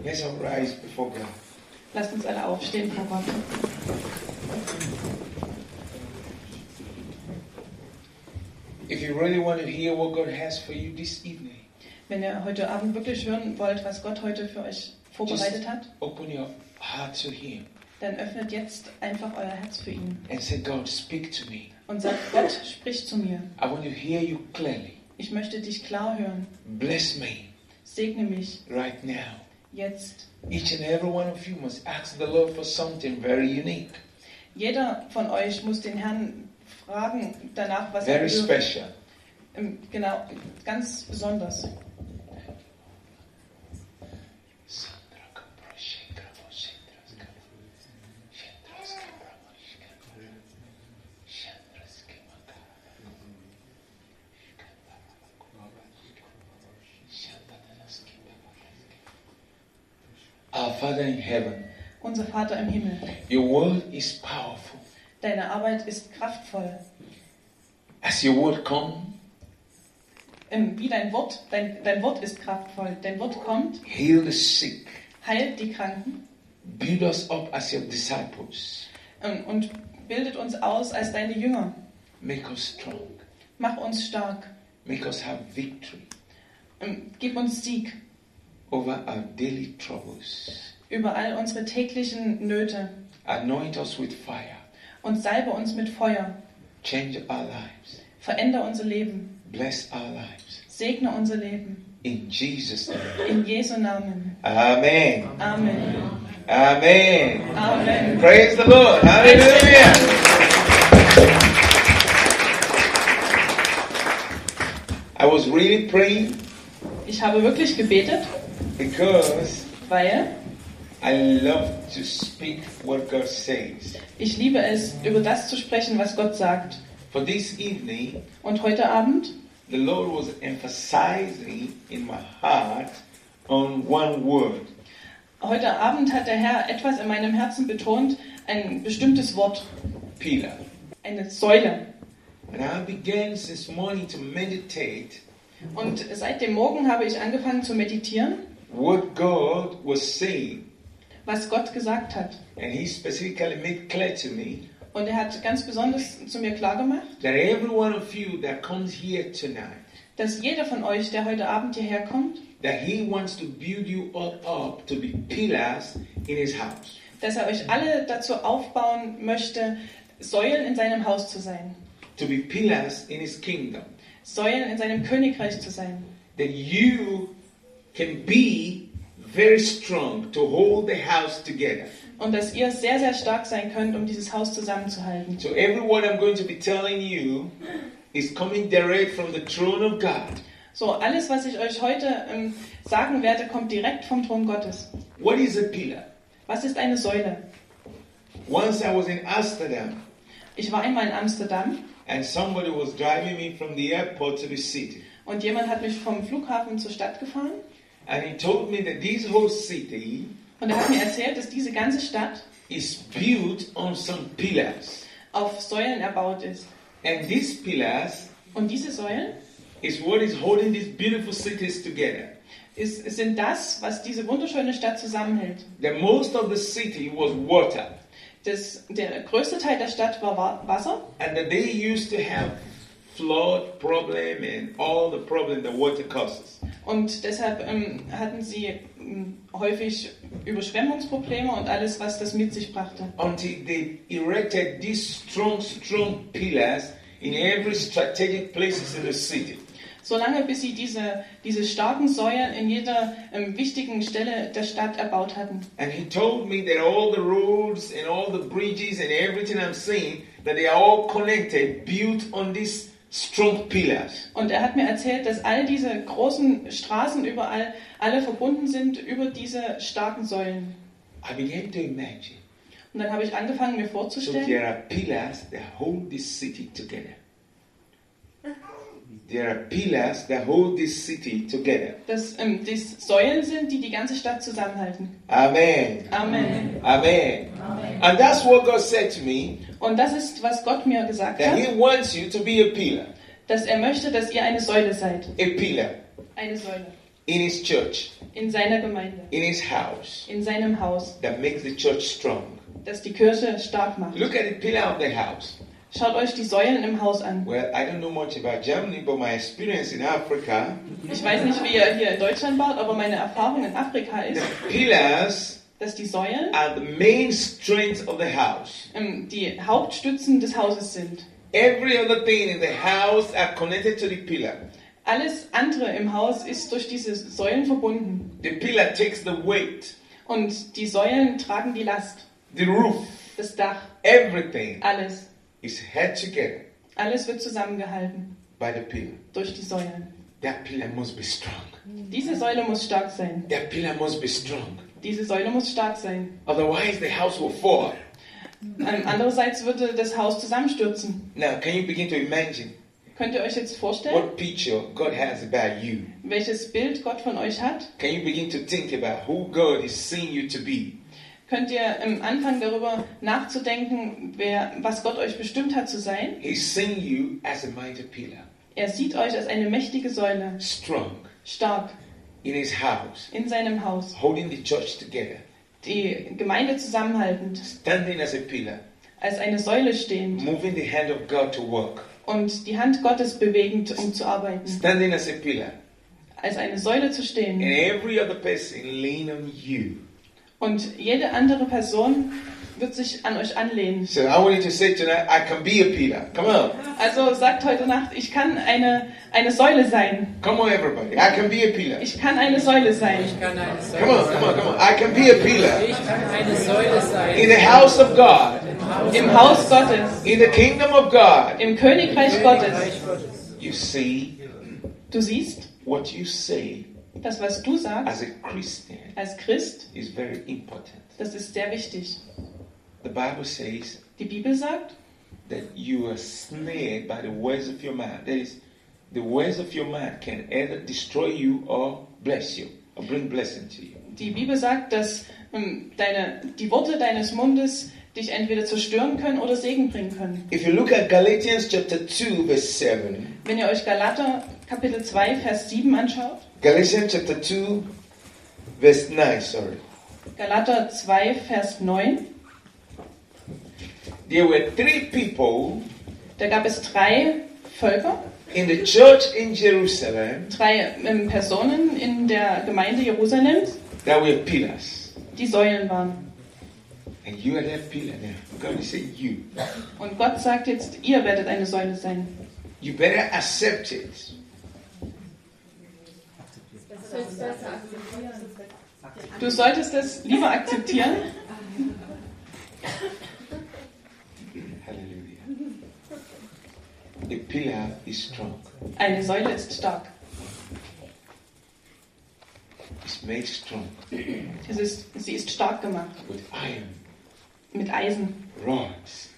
Let's all rise before God. Lasst uns alle aufstehen vor Gott. If you really want to hear what God has for you this evening, Wenn ihr heute Abend wirklich hören wollt, was Gott heute für euch vorbereitet hat, open your heart to Him dann öffnet jetzt einfach euer Herz für ihn and say, God, speak to me. und sagt, Gott, sprich zu mir. I want to hear you clearly. Ich möchte dich klar hören. Bless me Segne mich right now. jetzt. Each and every one of you must ask the Lord for something very unique, Jeder von euch muss den Herrn fragen danach, was very er will. special. Genau, ganz besonders. Our Father in heaven, Unser Vater im Himmel, your word is powerful. deine Arbeit ist kraftvoll. As your word comes, Wie dein Wort ist kraftvoll. Dein Wort kommt, heal the sick, heilt die Kranken build us up as your disciples, und bildet uns aus als deine Jünger. make us strong, Mach uns stark. make us have victory Gib uns Sieg over our daily troubles. über all unsere täglichen Nöte Anoint us with fire, und salbe uns mit Feuer. change our lives, Veränder unser Leben. bless our lives. Segne unser Leben. In Jesus' name. In Jesu Namen. Amen. Amen. Amen. Amen. Praise the Lord. Hallelujah. I was really praying Ich habe wirklich gebetet, because weil I love to speak what God says. ich liebe es, über das zu sprechen, was Gott sagt. For this evening, Und heute Abend the Lord was emphasizing in my heart on one word. Heute Abend hat der Herr etwas in meinem Herzen betont, ein bestimmtes Wort, Pillar. eine Säule. And I began this morning to meditate Und seit dem Morgen habe ich angefangen zu meditieren, what God was saying. was Gott gesagt hat. And He specifically made clear to me Und er hat ganz besonders zu mir klargemacht, that every one of you that comes here tonight, dass jeder von euch, der heute Abend hierher kommt, that He wants to build you all up to be pillars in His house. dass er euch alle dazu aufbauen möchte, Säulen in seinem Haus zu sein. To be pillars in His kingdom. Säulen in seinem Königreich zu sein. That you can be very strong to hold the house together. Und dass ihr sehr, sehr stark sein könnt, um dieses Haus zusammenzuhalten. So every word I'm going to be telling you is coming direct from the throne of God. So, alles, was ich euch heute sagen werde, kommt direkt vom Thron Gottes. What is a pillar? Was ist eine Säule? Once I was in Amsterdam Ich war einmal in Amsterdam and somebody was driving me from the airport to the city. und jemand hat mich vom Flughafen zur Stadt gefahren And he told me that this whole city und er hat mir erzählt, dass diese ganze Stadt is built on some pillars. auf Säulen erbaut ist. And these pillars Und diese Säulen is what is holding these beautiful cities together. sind das, was diese wunderschöne Stadt zusammenhält. The most of the city was water. Der größte Teil der Stadt war Wasser And that they used to have flood problem and all the problem that water causes. und deshalb hatten sie häufig Überschwemmungsprobleme und alles, was das mit sich brachte. Until they erected these strong pillars in every strategic places in the city. Solange bis sie diese starken Säulen in jeder wichtigen Stelle der Stadt erbaut hatten. And he told me that all the roads and all the bridges and everything I'm seeing, that they are all connected, built on these strong pillars. Und er hat mir erzählt, dass all diese großen Straßen überall alle verbunden sind über diese starken Säulen. I began to imagine. Und dann habe ich angefangen, mir So vorzustellen, there are pillars that hold this city together. There are pillars that hold this city together. dass dies Säulen sind, die die ganze Stadt zusammenhalten. Amen. Amen. Amen. And that's what God said to me, Und das ist, was Gott mir gesagt that hat, He wants you to be a pillar. dass er möchte, dass ihr eine Säule seid. A pillar. Eine Säule. in his church, in seiner Gemeinde, in his house, in seinem Haus, that makes the church strong. das die Kirche stark macht. Look at the pillar of the house. Schaut euch die Säulen im Haus an. Well, I don't know much about Germany, but my experience in Africa, Ich weiß nicht, wie ihr hier in Deutschland wart, aber meine Erfahrung in Afrika ist, the pillars dass die Säulen are the main strength of the house. die Hauptstützen des Hauses sind. Every other thing in the house are connected to the pillar. Alles andere im Haus ist durch diese Säulen verbunden. The pillar takes the weight, Und die Säulen tragen die Last. the roof, Das Dach, everything alles. is held together Alles wird zusammengehalten by the pillar. durch die Säulen. That pillar must be strong. Diese Säule muss stark sein. That pillar must be strong. Diese Säule muss stark sein. Otherwise, the house will fall. Andererseits würde das Haus zusammenstürzen. Now, can you begin to imagine Könnt ihr euch jetzt vorstellen, what picture God has about you? welches Bild Gott von euch hat? Can you begin to think about who God is seeing you to be? Könnt ihr anfangen darüber nachzudenken, was Gott euch bestimmt hat zu sein? He's seeing you as a mighty pillar, Er sieht euch als eine mächtige Säule, strong stark, in his house, in seinem Haus, holding the church together, die Gemeinde zusammenhaltend, standing as a pillar, als eine Säule stehend moving the hand of God to work, und die Hand Gottes bewegend, um zu arbeiten. standing as a pillar, Als eine Säule zu and stehen every other person lean on you. und jede andere Person wird sich an euch anlehnen. So I want you to say tonight, I can be a pillar. Come on. Also sagt heute Nacht, ich kann eine Säule sein. Come on, everybody. I can be a pillar. Ich kann eine Säule sein. Ich kann eine Säule Come on, sein. come on, come on. I can be a pillar. Ich kann eine Säule sein. In the house of God, Im Haus Gottes, in the kingdom of God. im Königreich Gottes. Reich Gottes. You see, Du siehst, what you say das, was du sagst as a Christian als Christ, is very important. das ist sehr wichtig. The Bible says Die Bibel sagt, that you are snared by the words of your mouth. That is, the words of your mouth can either destroy you or bless you, or bring blessing to you. die Bibel sagt, dass die Worte deines Mundes dich entweder zerstören können oder Segen bringen können. If you look at Galatians chapter 2, verse 7, Wenn ihr euch Galater Kapitel 2, Vers 7 anschaut, Galatians chapter 2, verse 9, sorry. Galater 2, Vers 9, There were three people da gab es 3 Völker, in the church in Jerusalem 3 Personen in der Gemeinde Jerusalems, that were pillars. die Säulen waren. And you are that pillar now. God is saying you. Und Gott sagt jetzt, ihr werdet eine Säule sein. You better accept it. Du solltest es lieber akzeptieren. Hallelujah. A pillar is strong. Eine Säule ist stark. It's made strong Sie ist stark gemacht. with iron, Mit Eisen, rods,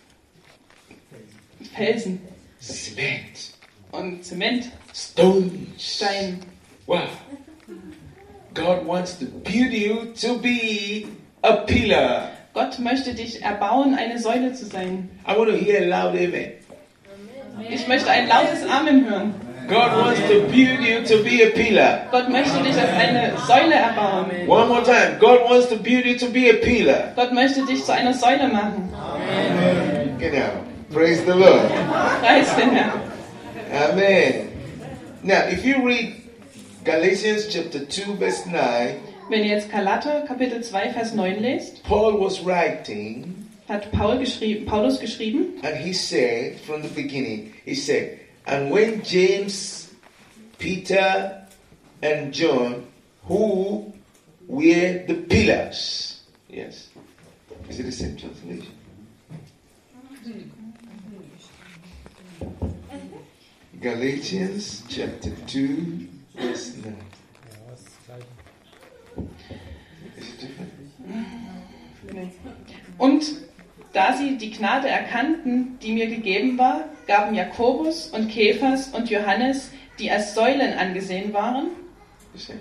Felsen cement, und Zement, stones. Stein. Wow. God wants to build you to be a pillar. Gott möchte dich erbauen, eine Säule zu sein. I want to hear a loud amen. Ich möchte ein lautes Amen hören. God wants to build you to be a pillar. Gott möchte dich als eine Säule erbauen. One more time. God wants to build you to be a pillar. Gott möchte dich zu einer Säule machen. Genau. Praise the Lord. Preis den Herrn. Amen. Now, if you read Galatians chapter 2, verse 9, Wenn ihr jetzt Galater Kapitel 2, Vers 9 lest, Paul was writing, hat Paulus geschrieben, and he said from the beginning, he said, and when James, Peter, and John, who were the pillars, yes, is it the same translation? Galatians chapter 2, verse 9. Is it different? und da sie die Gnade erkannten, die mir gegeben war, gaben Jakobus und Kephas und Johannes, die als Säulen angesehen waren. You see?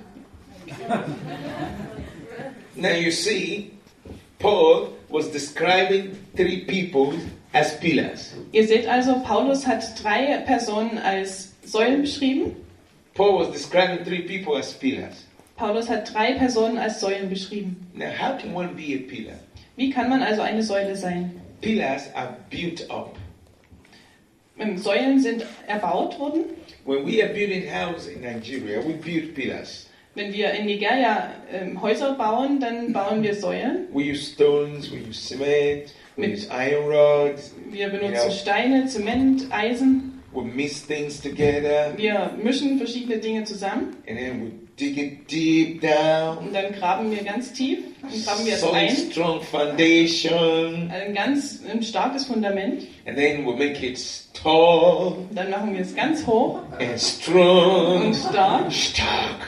Now you see, Paul was describing three people as pillars. Ihr seht also, Paulus hat 3 Personen als Säulen beschrieben. Paul was describing 3 people as pillars. Paulus hat 3 Personen als Säulen beschrieben. Now, how can one be a pillar? Wie kann man also eine Säule sein? Pillars are built up. Säulen sind erbaut worden. When we are building houses in Nigeria, we build pillars. Wenn wir in Nigeria Häuser bauen, dann bauen wir Säulen. We use stones, we use cement, we Mit- use iron rods, Wir benutzen Steine, Zement, Eisen. we mix things together, Wir mischen verschiedene Dinge zusammen and then we dig it deep down. und dann graben wir ganz tief und graben wir es Solid, ein. strong foundation, Ein starkes Fundament. and then we make it tall Und dann machen wir es ganz hoch and strong. und stark. Stark.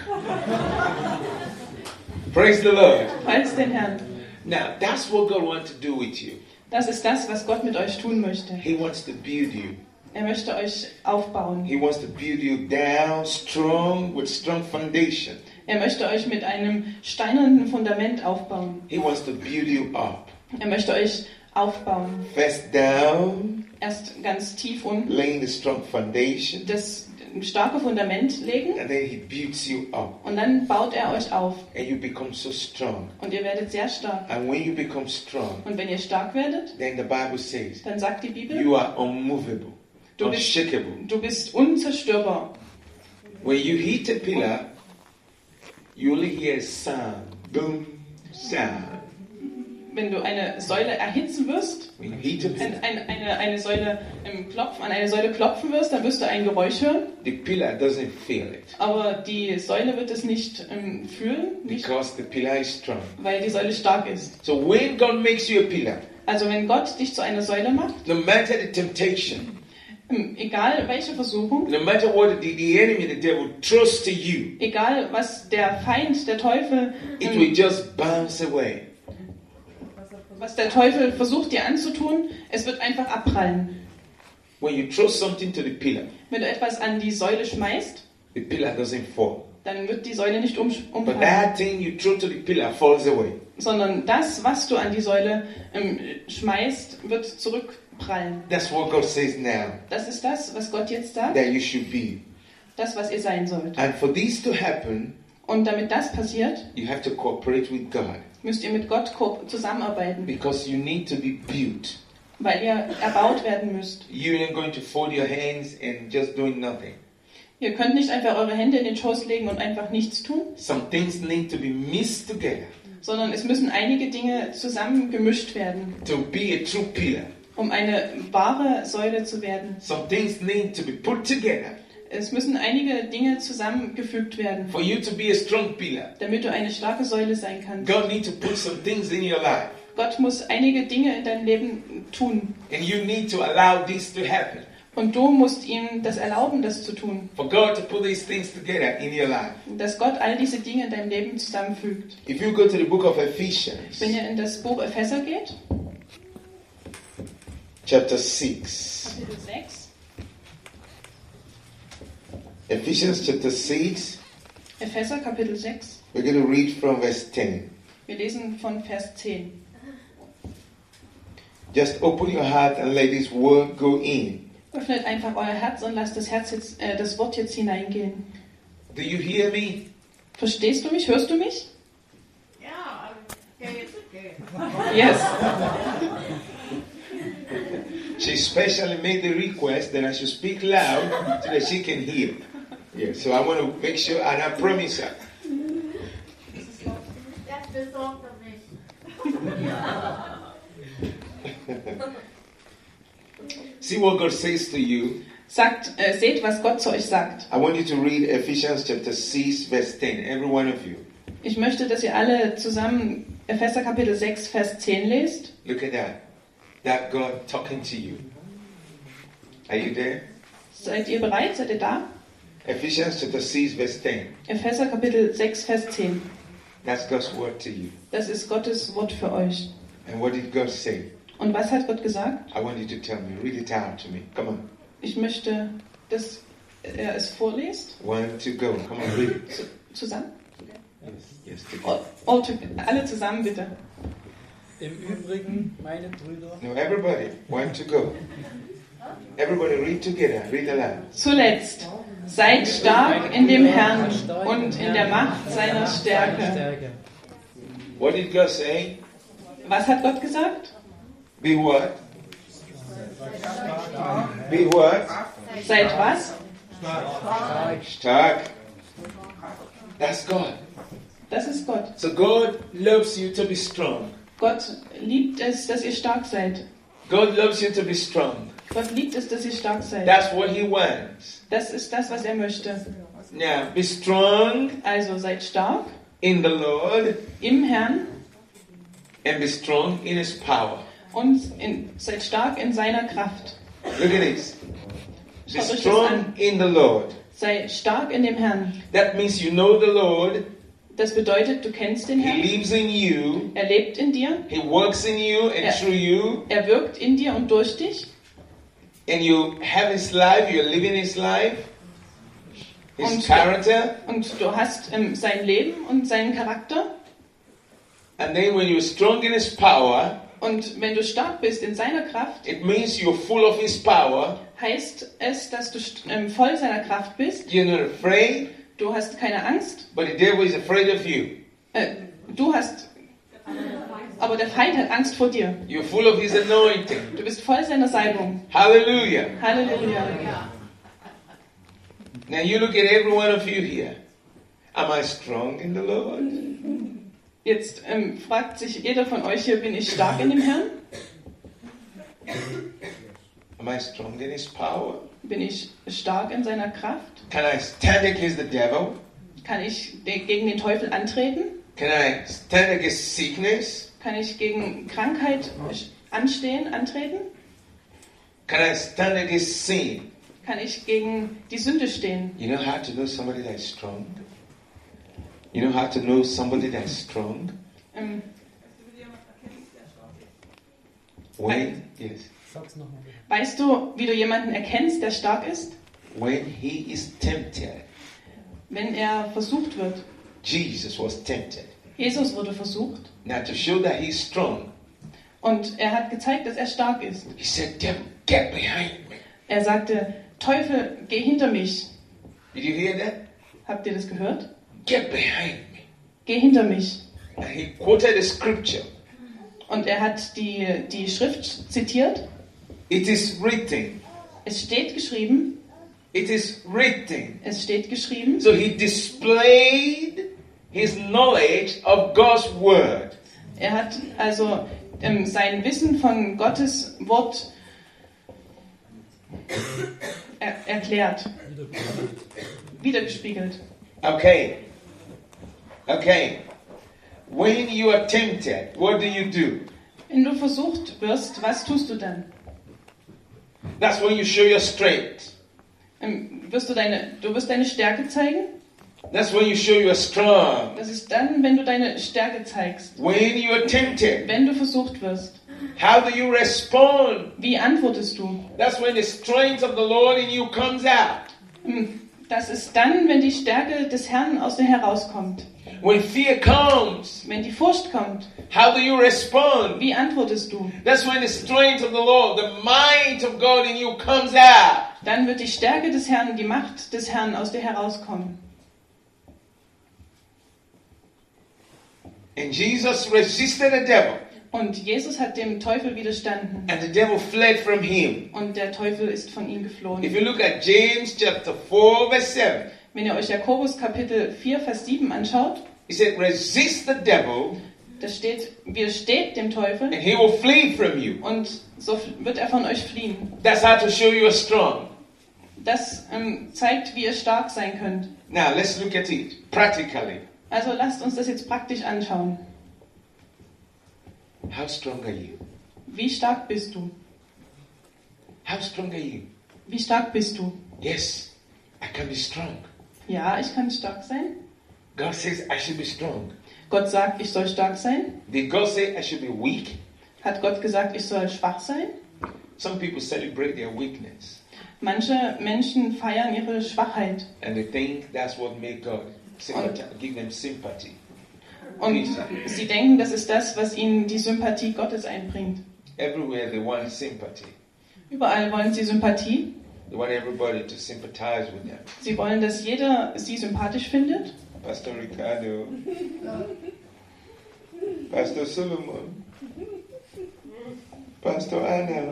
Praise the Lord. Preis den Herrn. Now, that's what God wants to do with you. Das ist das, was Gott mit euch tun möchte. He wants to build you. Er möchte euch aufbauen. He wants to build you down strong with strong foundation. Er möchte euch mit einem steinernen Fundament aufbauen. He wants to build you up. Er möchte euch aufbauen. First down, Erst ganz tief unten laying the strong foundation, das starke Fundament legen and then He builds you up, und dann baut er euch auf. and you become so strong. Und ihr werdet sehr stark. And when you become strong, Und wenn ihr stark werdet, then the Bible says dann sagt die Bibel, you are unmovable, Du bist- unshakable. du bist unzerstörbar. When you hit a pillar, you only hear a sound, boom, sound. Wenn du eine Säule erhitzen wirst, When you hit a pillar, eine Säule an eine Säule klopfen wirst, dann wirst du ein Geräusch hören. the pillar doesn't feel it Aber die Säule wird es nicht fühlen, nicht, because the pillar is strong. weil die Säule stark ist. So when God makes you a pillar, Also wenn Gott dich zu einer Säule macht, no matter the temptation, egal welche Versuchung, no matter what the enemy, the devil, throws to you, egal was der Feind, der Teufel, it will just bounce away. was der Teufel versucht dir anzutun, es wird einfach abprallen. When you throw something to the pillar, Wenn du etwas an die Säule schmeißt, the pillar doesn't fall. dann wird die Säule nicht But umfallen, that thing you throw to the pillar falls away. sondern das, was du an die Säule schmeißt, wird zurückprallen. That's what God says now Das ist das, was Gott jetzt sagt, that you should be. das, was ihr sein sollt. And for this to happen, Und damit das passiert, you have to cooperate with God müsst ihr mit Gott zusammenarbeiten, because you need to be built. weil ihr erbaut werden müsst. You ain't going to fold your hands and just doing nothing. Ihr könnt nicht einfach eure Hände in den Schoß legen und einfach nichts tun, Some things need to be mixed together sondern es müssen einige Dinge zusammengemischt werden, to be a true pillar. um eine wahre Säule zu werden. Some things need to be put together Es müssen einige Dinge zusammengefügt werden, for you to be a strong pillar. damit du eine starke Säule sein kannst. God needs to put some things in your life, Gott muss einige Dinge in deinem Leben tun. and you need to allow this to happen. Und du musst ihm das erlauben, das zu tun. For God to put these things together in your life. Dass Gott all diese Dinge in deinem Leben zusammenfügt. If you go to the book of Ephesians, Wenn ihr in das Buch Epheser geht, chapter 6. Kapitel 6, Ephesians chapter 6, Epheser Kapitel 6, we're going to read from verse 10. wir lesen von Vers 10. Just open your heart and let this word go in. Öffnet einfach euer Herz und lasst das Wort jetzt hineingehen. Do you hear me? Verstehst du mich? Hörst du mich? Ja, it's okay. Yes. She specially made the request that I should speak loud so that she can hear. Yeah, so I want to make sure, and I promise her. Das besorgt mich. See what God says to you. Seht, was Gott zu euch sagt. I want you to read Ephesians chapter 6, verse 10, every one of you. Ich möchte, dass ihr alle zusammen Epheser Kapitel 6, Vers 10 lest. Look at that. That God talking to you. Are you there? Seid ihr bereit? Seid ihr da? Ephesians chapter 6, verse 10. Epheser Kapitel 6, Vers 10. That's God's word to you. Das ist Gottes Wort für euch. And what did God say? Und was hat Gott gesagt? I want you to tell me. Read it out to me. Come on. Ich möchte, dass er es vorliest. 1, 2, go. Come on, read it. Zusammen? Yes, together. Alle zusammen bitte. Im Übrigen, meine Brüder, No, everybody. 1, 2, go. Everybody read together. Read aloud. Zuletzt, Seid stark in dem Herrn und in der Macht seiner Stärke. What did God say? Was hat Gott gesagt? Be what? Be what? Seid was? Stark. That's God. Das ist Gott. So God loves you to be strong. Gott liebt es, dass ihr stark seid. God loves you to be strong. Gott liebt es, dass ihr stark seid. That's what He wants. Das ist das, was er möchte. Now, be strong Also seid stark in the Lord im Herrn and be strong in His power. und seid stark in seiner Kraft. Look at this. Be Schaut euch das strong an. in the Lord. Sei stark in dem Herrn. That means you know the Lord. Das bedeutet, du kennst den He Herrn. lives in you. Er lebt in dir. He works in you and Yeah. through you. Er wirkt in dir und durch dich. And you have His life. You're living His life. His Und- character. Und du hast sein Leben und seinen Charakter. And then when you're strong in His power, Und wenn du stark bist in seiner Kraft, it means you're full of His power. heißt es, dass du voll seiner Kraft bist. You're not afraid, Du hast keine Angst. but the devil is afraid of you. Du hast... Aber der Feind hat Angst vor dir. You're full of His anointing. Du bist voll seiner Salbung. Hallelujah. Halleluja. Now you look at every one of you here. Am I strong in the Lord? Jetzt fragt sich jeder von euch hier, bin ich stark in dem Herrn? Am I strong in His power? Bin ich stark in seiner Kraft? Can I stand against the devil? Kann ich gegen den Teufel antreten? Can I stand against sickness? Kann ich gegen Krankheit antreten? Can I stand against sin? Kann ich gegen die Sünde stehen? You know how to know somebody that's strong? You know how to know somebody that's strong? Ähm, When, yes, Sag's nochmal bitte. weißt du, wie du jemanden erkennst, der stark ist? when he is tempted. Wenn er versucht wird. Jesus was tempted. Jesus wurde versucht Now to show that he's strong, und er hat gezeigt, dass er stark ist. he said, devil, get behind me. Er sagte, Teufel, geh hinter mich. Did you hear that? Habt ihr das gehört? Get behind me. Geh hinter mich. And he quoted a scripture. Und er hat die Schrift zitiert. It is written. Es steht geschrieben. It is written. Es steht geschrieben. So he displayed his knowledge of God's word. Er hat also sein Wissen von Gottes Wort erklärt, wiedergespiegelt. Okay. Okay. When you are tempted, what do you do? Wenn du versucht wirst, was tust du dann? That's when you show your strength. Du wirst deine Stärke zeigen. That's when you show you are strong. Das ist dann, wenn du deine Stärke zeigst. When you are tempted, Wenn du versucht wirst. how do you respond? Wie antwortest du? That's when the strength of the Lord in you comes out. Das ist dann, wenn die Stärke des Herrn aus dir herauskommt. When fear comes, Wenn die Furcht kommt, how do you respond? wie antwortest du? That's when the strength of the Lord, the might of God in you comes out. Dann wird die Stärke des Herrn, die Macht des Herrn aus dir herauskommen. And Jesus resisted the devil, Und Jesus hat dem Teufel widerstanden. and the devil fled from him. Und der Teufel ist von ihm If geflohen. you look at James chapter 4, verse 7, Wenn ihr euch Jakobus Kapitel 4, Vers 7 anschaut, he said, resist the devil, da steht, widersteht dem Teufel and he will flee from you. und so wird er von euch fliehen. That's how to show you are strong. Das zeigt, wie ihr stark sein könnt. Now, let's look at it practically. Also lasst uns das jetzt praktisch anschauen. How strong are you? Wie stark bist du? How strong are you? Wie stark bist du? Yes, I can be strong. Ja, ich kann stark sein. God says I should be strong. Gott sagt, ich soll stark sein. Did God say I should be weak? Hat Gott gesagt, ich soll schwach sein? Some people celebrate their weakness Manche Menschen feiern ihre Schwachheit and they think that's what makes God give them sympathy. und sie denken, das ist das, was ihnen die Sympathie Gottes einbringt. Everywhere they want sympathy. Überall wollen sie Sympathie. They want everybody to sympathize with them. Sie wollen, dass jeder sie sympathisch findet. Pastor Ricardo, Pastor Solomon, Pastor Anna.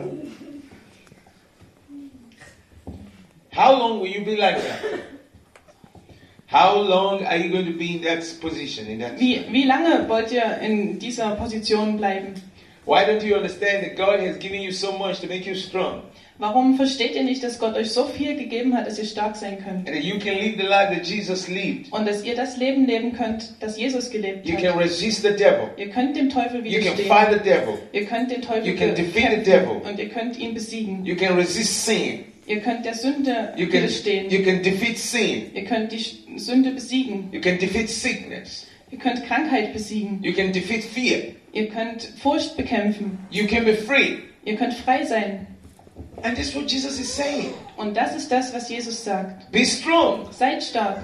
How long will you be like that? How long are you going to be in that position? Wie lange wollt ihr in dieser Position bleiben? Why don't you understand that God has given you so much to make you strong? Warum versteht ihr nicht, dass Gott euch so viel gegeben hat, dass ihr stark sein könnt? And that you can live the life that Jesus lived. Und dass ihr das Leben leben könnt, das Jesus gelebt You hat. can resist the devil. Ihr könnt dem Teufel You can widerstehen. fight the devil. Ihr könnt den Teufel You can defeat the bekämpfen devil. und ihr könnt ihn besiegen. You can resist sin. Ihr könnt der Sünde You can widerstehen. defeat sin. Ihr könnt die Sünde besiegen. You can defeat sickness. Ihr könnt Krankheit besiegen. You can defeat fear. Ihr könnt Furcht bekämpfen. You can be free. Ihr könnt frei sein. And this is what Jesus is saying. Und das ist das, was Jesus sagt. Be strong. Seid stark.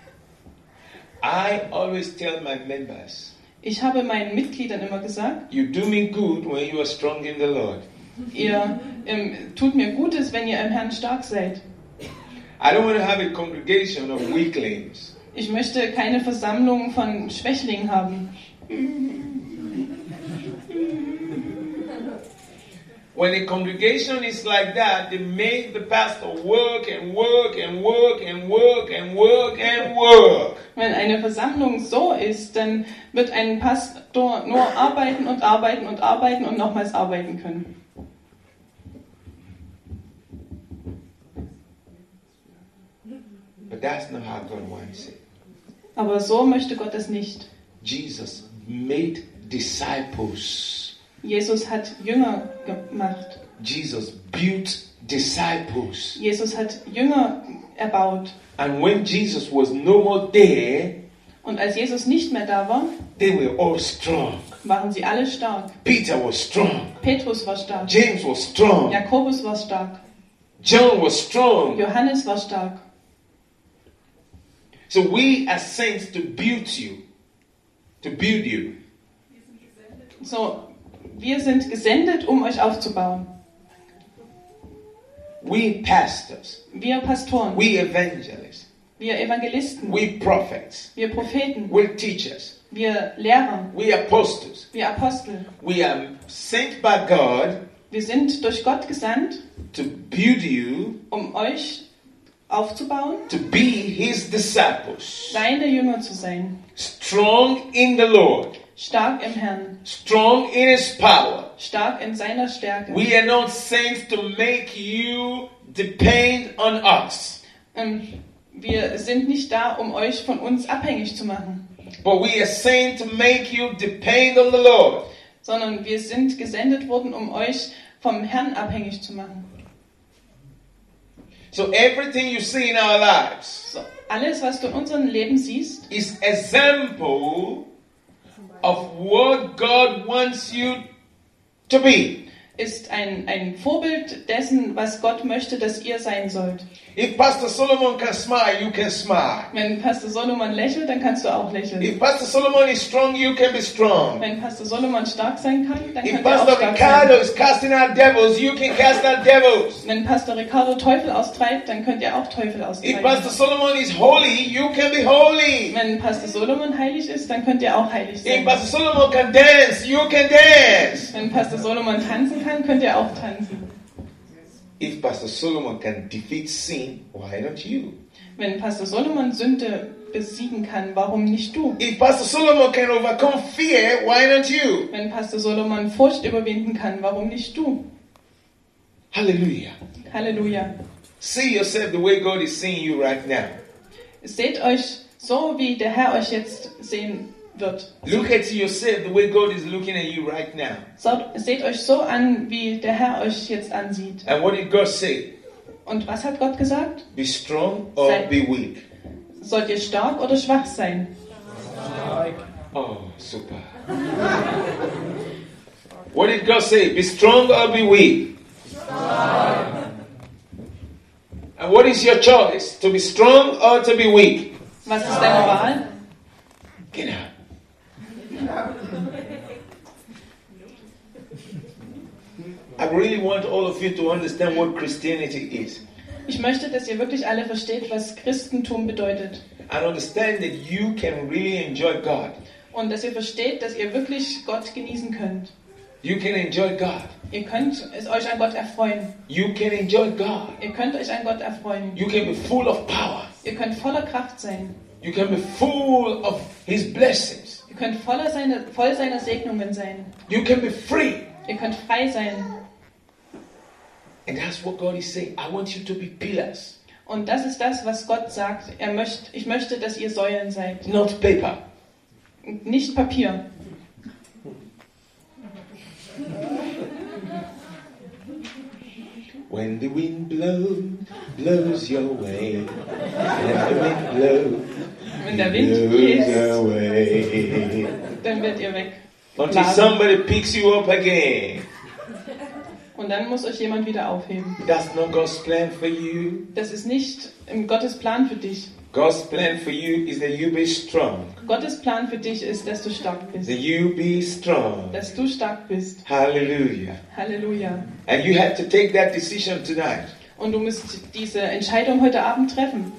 I always tell my members, Ich habe meinen Mitgliedern immer gesagt, you do me good when you are strong in the Lord. ihr tut mir Gutes, wenn ihr im Herrn stark seid. I don't want to have a congregation of weaklings. Ich möchte keine Versammlung von Schwächlingen haben. When a congregation is like that, they make the pastor work and work and work and work and work and work. Wenn eine Versammlung so ist, dann wird ein Pastor nur arbeiten und arbeiten und arbeiten und nochmals arbeiten können. But that's not how God wants it. Aber so möchte Gott es nicht. Jesus made disciples. Jesus hat Jünger gemacht. Jesus built disciples. Jesus hat Jünger erbaut. And when Jesus was no more there, Und als Jesus nicht mehr da war, they were all strong. waren sie alle stark. Peter was strong. Petrus war stark. James was strong. Jakobus war stark. John was strong. Johannes war stark. So we are sent to build you. To build you. So, wir sind gesendet, um euch aufzubauen. We pastors. Wir Pastoren, We evangelists. wir Evangelisten, We prophets. wir Propheten, We teachers. wir Lehrer, We apostles. wir Apostel. We are sent by God Wir sind durch Gott gesandt, to build you, um euch aufzubauen, to be His disciples. seine Jünger zu sein. Strong in the Lord. Stark im Herrn, Strong in His power. stark in seiner Stärke. We are not sent to make you depend on us. Wir sind nicht da, um euch von uns abhängig zu machen, But we are sent to make you depend on the Lord. sondern wir sind gesendet worden, um euch vom Herrn abhängig zu machen. So everything you see in our lives So, alles, was du in unserem Leben siehst, is example of what God wants you to be. ist ein Vorbild dessen, was Gott möchte, dass ihr sein sollt. If Pastor Solomon can smile, you can smile. Wenn Pastor Solomon lächelt, dann kannst du auch lächeln. If Pastor Solomon is strong, you can be strong. Wenn Pastor Solomon stark sein kann, dann If könnt ihr auch Pastor stark Ricardo sein. is casting out devils, you can cast out devils. Wenn Pastor Ricardo Teufel austreibt, dann könnt ihr auch Teufel If austreiben. Pastor Solomon is holy, you can be holy. Wenn Pastor Solomon heilig ist, dann könnt ihr auch heilig If sein. Pastor Solomon can dance, you can dance. Wenn Pastor Solomon tanzen kann, könnt ihr auch tanzen. If Pastor Solomon can defeat sin, why not you? Wenn Pastor Solomon Sünde besiegen kann, warum nicht du? If Pastor Solomon can overcome fear, why not you? Wenn Pastor Solomon Furcht überwinden kann, warum nicht du? Hallelujah. Halleluja. See yourself the way God is seeing you right now. Seht euch so, wie der Herr euch jetzt sehen wird. Look at yourself the way God is looking at you right now. Seht euch so an, wie der Herr euch jetzt ansieht. And what did God say? Und was hat Gott gesagt? Be strong or be weak. Sollt ihr stark oder schwach sein? Oh, super. What did God say? Be strong or be weak? And what is your choice? To be strong or to be weak? Was ist deine Wahl? Get out. I really want all of you to understand what Christianity is. Ich möchte, dass ihr wirklich alle versteht, was Christentum bedeutet. And understand that you can really enjoy God. Und dass ihr versteht, dass ihr wirklich Gott genießen könnt. You can enjoy God. Ihr könnt euch an Gott erfreuen. You can enjoy God. Ihr könnt euch an Gott erfreuen. You can be full of power. Ihr könnt voller Kraft sein. You can be full of His blessings. Ihr könnt voll seiner Segnungen sein. You can be free. Ihr könnt frei sein. And that's what God is saying. I want you to be pillars, Und das ist das, was Gott sagt. Ich möchte, dass ihr Säulen seid. not paper. Nicht Papier. When the wind blows your way. When the wind blows, Wenn der Wind blows bläst, away. dann wird ihr weg. Until somebody picks you up again. Und dann muss euch jemand wieder aufheben. That's not God's plan for you. Das ist nicht Gottes Plan für dich. God's plan for you is that you be strong. Gottes Plan für dich ist, dass du stark bist. That you be strong. Dass du stark bist. Hallelujah. Halleluja. And you have to take that decision tonight. Und du musst diese Entscheidung heute Abend treffen.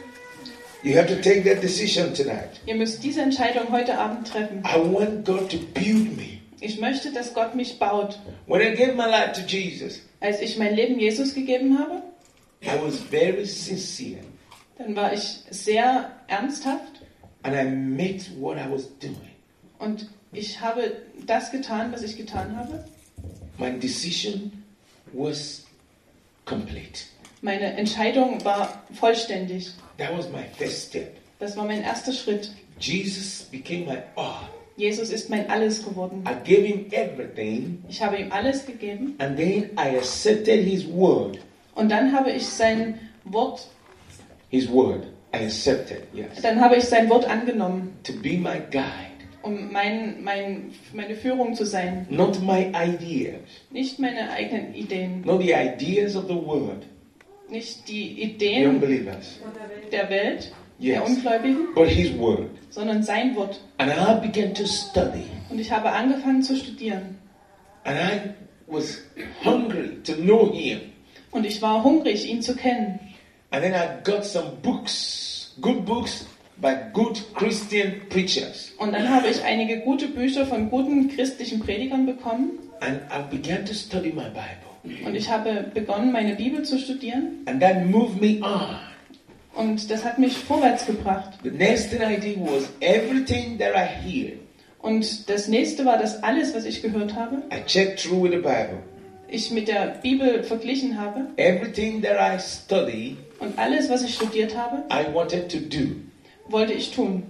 You have to take that decision tonight. Ihr müsst diese Entscheidung heute Abend treffen. I want God to build me. Ich möchte, dass Gott mich baut. When I gave my life to Jesus, Als ich mein Leben Jesus gegeben habe, I was very sincere. dann war ich sehr ernsthaft And I meant what I was doing. und ich habe das getan, was ich getan habe. My decision was complete. Meine Entscheidung war vollständig. That was my first step. Das war mein erster Schritt. Jesus became my all. Jesus ist mein Alles geworden. I gave him everything, Ich habe ihm alles gegeben and then I accepted his word. und dann habe ich sein Wort, His word. I accepted, yes. dann habe ich sein Wort angenommen, To be my guide. um meine Führung zu sein. Not my ideas. Nicht meine eigenen Ideen, Not the ideas of the world. nicht die The Ideen unbelievers. der Welt, Yes. der Ungläubigen, But his word. sondern sein Wort. And I began to study. Und ich habe angefangen zu studieren. And I was hungry to know him. Und ich war hungrig, ihn zu kennen. And then I got some books, good books by good Christian preachers. Und dann habe ich einige gute Bücher von guten christlichen Predigern bekommen. And I began to study my Bible. Und ich habe begonnen, meine Bibel zu studieren. And that moved me on. Und das hat mich vorwärts gebracht. The next thing I did was everything that I hear, Und das nächste war, dass alles, was ich gehört habe, I checked through with the Bible. ich mit der Bibel verglichen habe. Everything that I study, Und alles, was ich studiert habe, I wanted to do. wollte ich tun.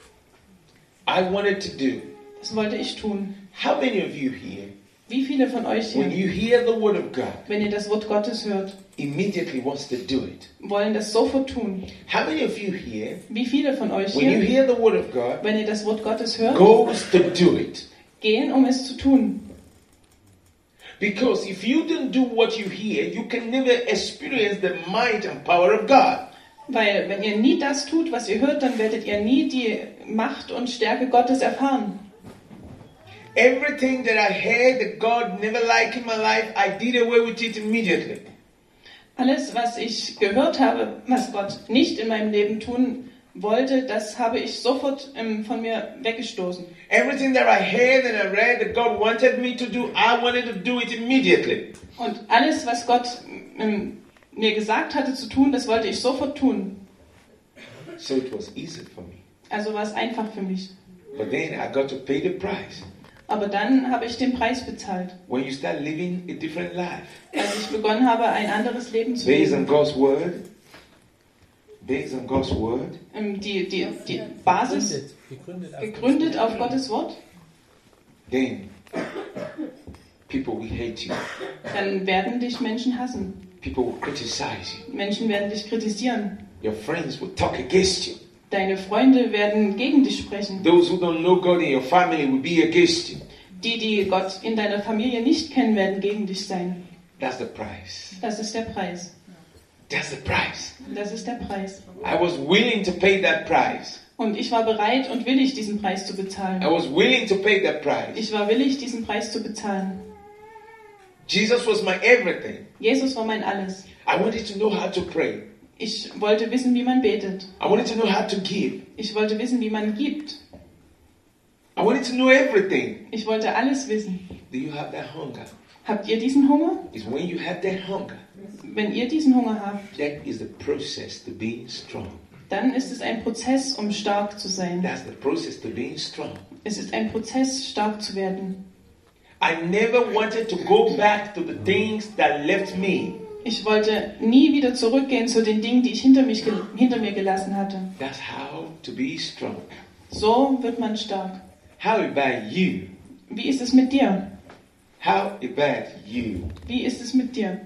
I wanted to do. Das wollte ich tun. How many of you here, Wie viele von euch when hier, you hear the word of God, wenn ihr das Wort Gottes hört, immediately wants to do it? wollen das sofort tun? How many of you here, Wie viele von euch when you hier, hear the word of God, wenn ihr das Wort Gottes hört, goes to do it? gehen, um es zu tun? Because if you don't do what you hear, you can never experience the might and power of God. Weil wenn ihr nie das tut, was ihr hört, dann werdet ihr nie die Macht und Stärke Gottes erfahren. Everything that I heard that God never liked in my life, I did away with it immediately. Alles, was ich gehört habe, was Gott nicht in meinem Leben tun wollte, das habe ich sofort von mir weggestoßen. Everything that I heard and I read that God wanted me to do, I wanted to do it immediately. Und alles, was Gott mir gesagt hatte zu tun, das wollte ich sofort tun. So it was easy for me. Also war es einfach für mich. But then I got to pay the price. Aber dann habe ich den Preis bezahlt, When you start living a different life, als ich begonnen habe, ein anderes Leben zu based on leben. God's word, based on God's word, Die Basis gegründet auf Gottes Wort, then people will hate you. dann werden dich Menschen hassen. People will criticize you. Menschen werden dich kritisieren. Your friends will talk against you. Deine Freunde werden gegen dich sprechen. Those who don't know God in your family will be against you. Die Gott in deiner Familie nicht kennen, werden gegen dich sein. That's the price. Das ist der Preis. That's the price. Das ist der Preis. I was willing to pay that price. Und ich war bereit und willig, diesen Preis zu I bezahlen. was willing to pay that price. Ich war willig, diesen Preis zu bezahlen. Jesus was my everything. Jesus war mein Alles. I wanted to know how to pray. Ich wollte wissen, wie man betet. I wanted to know how to give. Ich wollte wissen, wie man gibt. I wanted to know everything. Ich wollte alles wissen. Do you have that hunger? Habt ihr diesen Hunger? It's when you have that hunger, Wenn ihr diesen Hunger habt, that is the process to being strong. dann ist es ein Prozess, um stark zu sein. That's the process to being strong. Es ist ein Prozess, stark zu werden. I never wanted to go back to the things that left me. Ich wollte nie wieder zurückgehen zu den Dingen, die ich hinter mir gelassen hatte. That's how to be strong. So wird man stark. How about you? Wie ist es mit dir? How about you? Wie ist es mit dir?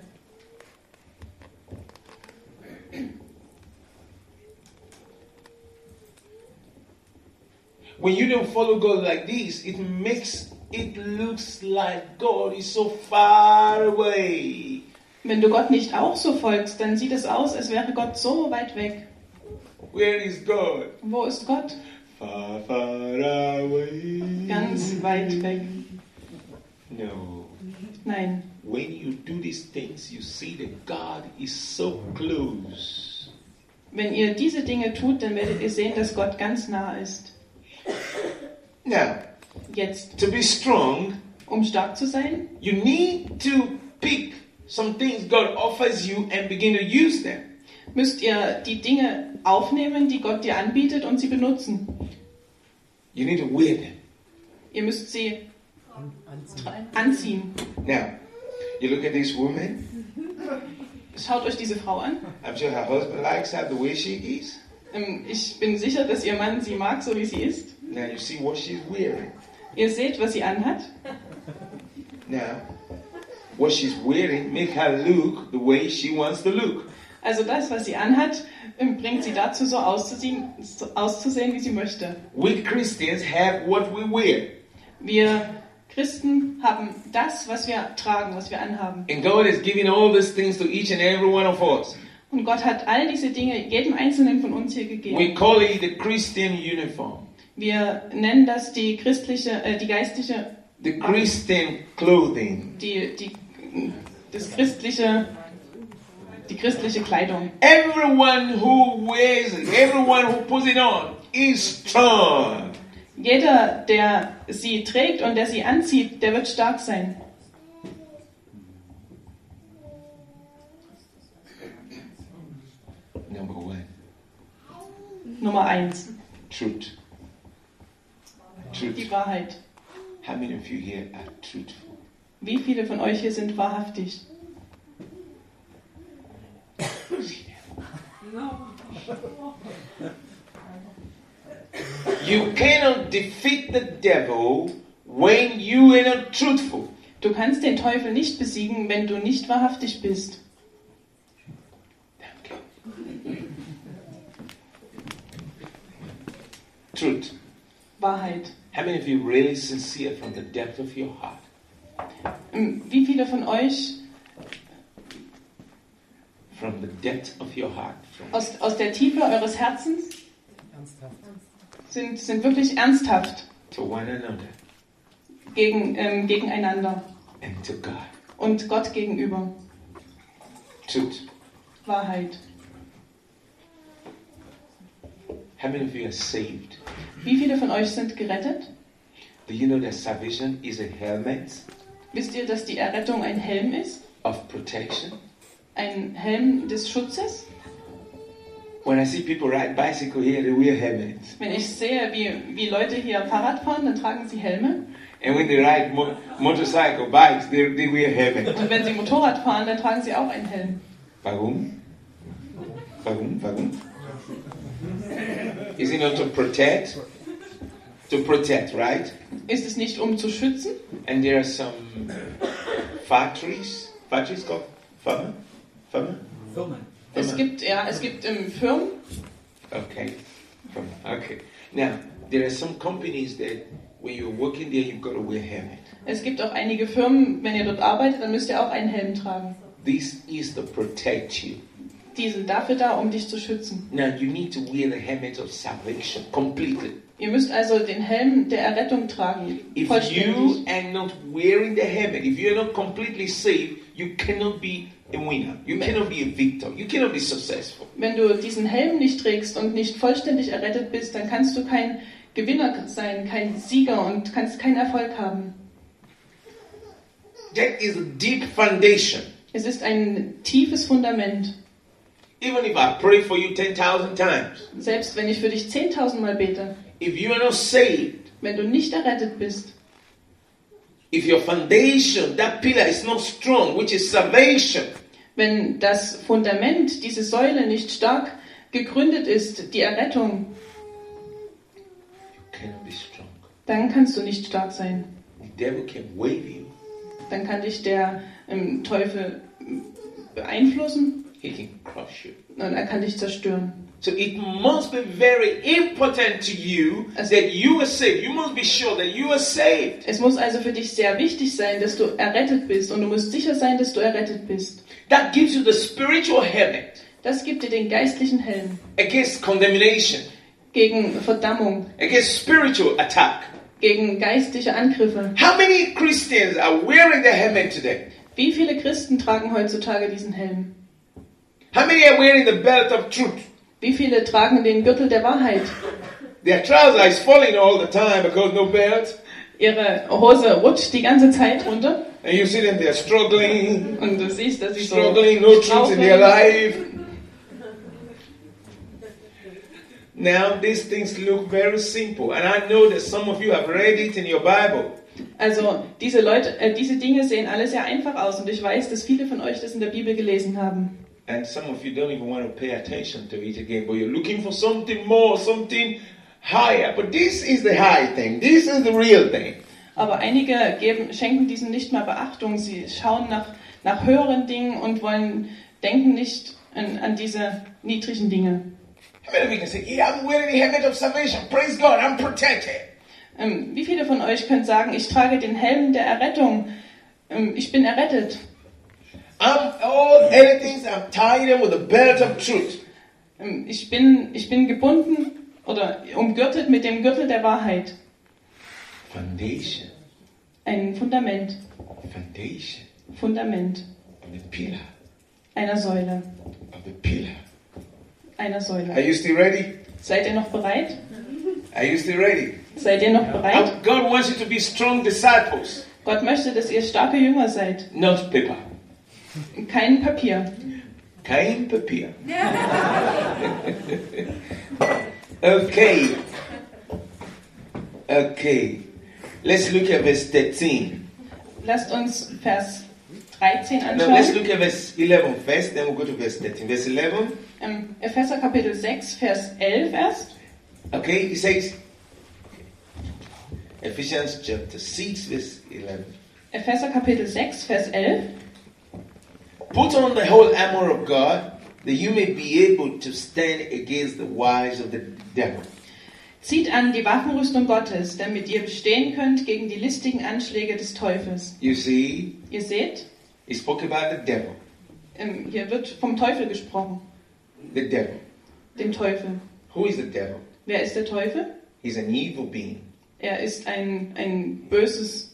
When you don't follow God like this, it looks like God is so far away. Wenn du Gott nicht auch so folgst, dann sieht es aus, als wäre Gott so weit weg. Where is God? Wo ist Gott? Far, far away. Ganz weit weg. No. Nein. When you do these things, you see that God is so close. Wenn ihr diese Dinge tut, dann werdet ihr sehen, dass Gott ganz nah ist. Now, Jetzt, to be strong, um stark zu sein, you need to pick some things God offers you and begin to use them. müsst ihr die Dinge aufnehmen, die Gott dir anbietet, und sie benutzen. You need to wear them. Ihr müsst sie Anziehen. anziehen. Now, you look at this woman. Schaut euch diese Frau an. I'm sure her husband likes her the way she is. Ich bin sicher, dass ihr Mann sie mag, so wie sie ist. Now you see what she's wearing. Ihr seht, was sie anhat. Now, what she's wearing make her look the way she wants to look. Also das, was sie anhat, bringt sie dazu, so auszusehen, wie sie möchte. We Christians have what we wear. Wir Christen haben das, was wir tragen, was wir anhaben. And God is giving all these things to each and every one of us. Und Gott hat all diese Dinge jedem Einzelnen von uns hier We gegeben. call it the Christian uniform. Wir nennen das die geistliche, The Christian clothing. die christliche Kleidung. Everyone who wears it, everyone who puts it on is strong. Jeder, der sie trägt und der sie anzieht, der wird stark sein. Number one, Nummer 1, truth. die Truth. Wahrheit. How many of you here are truthful? Wie viele von euch hier sind wahrhaftig? You cannot defeat the devil when you are not truthful. Du kannst den Teufel nicht besiegen, wenn du nicht wahrhaftig bist. Truth. Wahrheit. How many of you really sincere from the depth of your heart? Wie viele von euch From the depth of your heart. aus der Tiefe eures Herzens Ernsthaft. sind wirklich ernsthaft To one another gegeneinander and to God. und Gott gegenüber? Truth. Wahrheit. How many of you are saved? Wie viele von euch sind gerettet? Do you know that salvation is a helmet Wisst ihr, dass die Errettung ein Helm ist? of protection? Ein Helm des Schutzes? When I see people ride bicycle here, they wear helmets. Wenn ich sehe, wie Leute hier Fahrrad fahren, dann tragen sie Helme. And when they ride motorcycle, bikes, they wear helmets. Und wenn sie Motorrad fahren, dann tragen sie auch einen Helm. Warum? Warum? Is it not to protect? To protect, right? Ist es nicht, um zu schützen? And there are some factories called Firmen? Firmen. Es gibt Firmen. Okay. Okay. Now, there are some companies that when you're working there, you've got to wear a helmet. Es gibt auch einige Firmen, wenn ihr dort arbeitet, dann müsst ihr auch einen Helm tragen. This is to protect you. Die sind dafür da, um dich zu schützen. Now, you need to wear the helmet of salvation completely. Ihr müsst also den Helm der Errettung tragen, If vollständig. you are not wearing the helmet, if you are not completely saved, you cannot be a winner. You cannot be a victor. You cannot be successful. Wenn du diesen Helm nicht trägst und nicht vollständig errettet bist, dann kannst du kein Gewinner sein, kein Sieger und kannst keinen Erfolg haben. That is a deep foundation. Es ist ein tiefes Fundament. Even if I pray for you 10,000 times, Selbst wenn ich für dich 10.000 Mal bete, if you are not saved, wenn du nicht errettet bist, if your foundation, that pillar is not strong, which is salvation, wenn das Fundament, diese Säule nicht stark gegründet ist, die Errettung, you cannot be strong. dann kannst du nicht stark sein. The devil can wave you. Dann kann dich der Teufel beeinflussen He can crush you. und er kann dich zerstören. So it must be very important to you that you are saved. You must be sure that you are saved. Es muss also für dich sehr wichtig sein, dass du errettet bist und du musst sicher sein, dass du errettet bist. That gives you the spiritual helmet Das gibt dir den geistlichen Helm against condemnation, gegen Verdammung, against spiritual attack. gegen geistliche Angriffe. How many Christians are wearing the helmet today? Wie viele Christen tragen heutzutage diesen Helm? How many are wearing the belt of truth? Wie viele tragen den Gürtel der Wahrheit? Their trouser is falling all the time because no belt. Ihre Hose rutscht die ganze Zeit runter And you see them, they're struggling, und du siehst, dass sie so struggling, no truth in their straucheln. life. Now, these things look very simple. And I know that some of you have read it in your Bible. Also diese Dinge sehen alle sehr einfach aus und ich weiß, dass viele von euch das in der Bibel gelesen haben. And some of you don't even want to pay attention to it again, but you're looking for something more, something higher. But this is the high thing. This is the real thing. Aber einige schenken diesem nicht mal Beachtung. Sie schauen nach höheren Dingen und denken nicht an diese niedrigen Dinge. How many of you can say, yeah, I'm wearing the helmet of salvation. Praise God, I'm protected. Wie viele von euch können sagen, ich trage den Helm der Errettung, ich bin errettet. I'm tied in with the belt of truth. Ich bin gebunden oder umgürtet mit dem Gürtel der Wahrheit. Foundation. Ein Fundament. Foundation Fundament of the pillar. Einer Säule. Of the pillar. Einer Are Säule. you still ready? Seid ihr noch bereit? Are you still ready? Seid ihr noch bereit? God wants you to be strong disciples, Gott möchte, dass ihr starke Jünger seid. not paper. Kein Papier. Kein Papier. Okay. Let's look at verse 13. Lasst uns Vers 13 No, let's anschauen. look at verse 11 first, then we'll go to verse 13. Verse 11. Epheser Kapitel 6, Vers 11 erst. Okay, it says, Ephesians chapter 6, verse 11. Epheser Kapitel 6, Vers 11. Put on the whole armor of God, that you may be able to stand against the wiles of the devil. Zieht an die Waffenrüstung Gottes, damit ihr bestehen könnt gegen die listigen Anschläge des Teufels. You see, Ihr seht, he spoke about the devil. hier wird vom Teufel gesprochen. The devil. Dem Teufel. Who is the devil? Wer ist der Teufel? He's an evil being. Er ist ein böses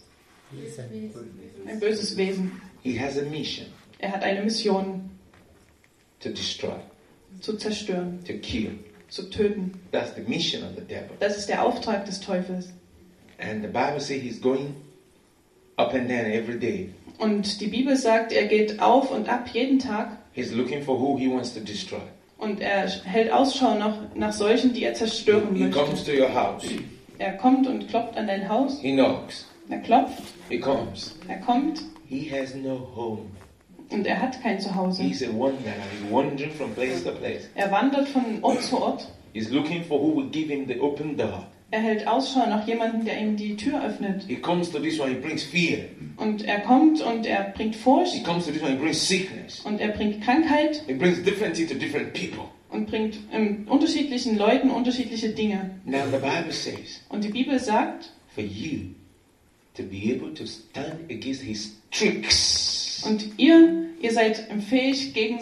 Wesen. He has a mission Er hat eine Mission, to destroy, zu zerstören, to kill. zu töten. That's the mission of the devil. Das ist der Auftrag des Teufels. And the Bible says he's going up and down every day. Und die Bibel sagt, er geht auf und ab jeden Tag He's looking for who he wants to destroy. und er hält Ausschau nach solchen, die er zerstören He möchte. comes to your house. Er kommt und klopft an dein Haus. He knocks. Er klopft, He comes. er kommt He has no home. und er hat kein Zuhause. He's a wanderer. He's wandering from place to place. Er wandert von Ort zu Ort. He's looking for who will give him the open door. Er hält Ausschau nach jemandem, der ihm die Tür öffnet. He comes to this one, he brings fear. Und er kommt und er bringt He Furcht comes to this one, he brings sickness. und er bringt Krankheit He brings different things to different people. und bringt unterschiedlichen Leuten unterschiedliche Dinge. Now the Bible says, Und die Bibel sagt, for you to be able to stand against his tricks. und ihr seid fähig, gegen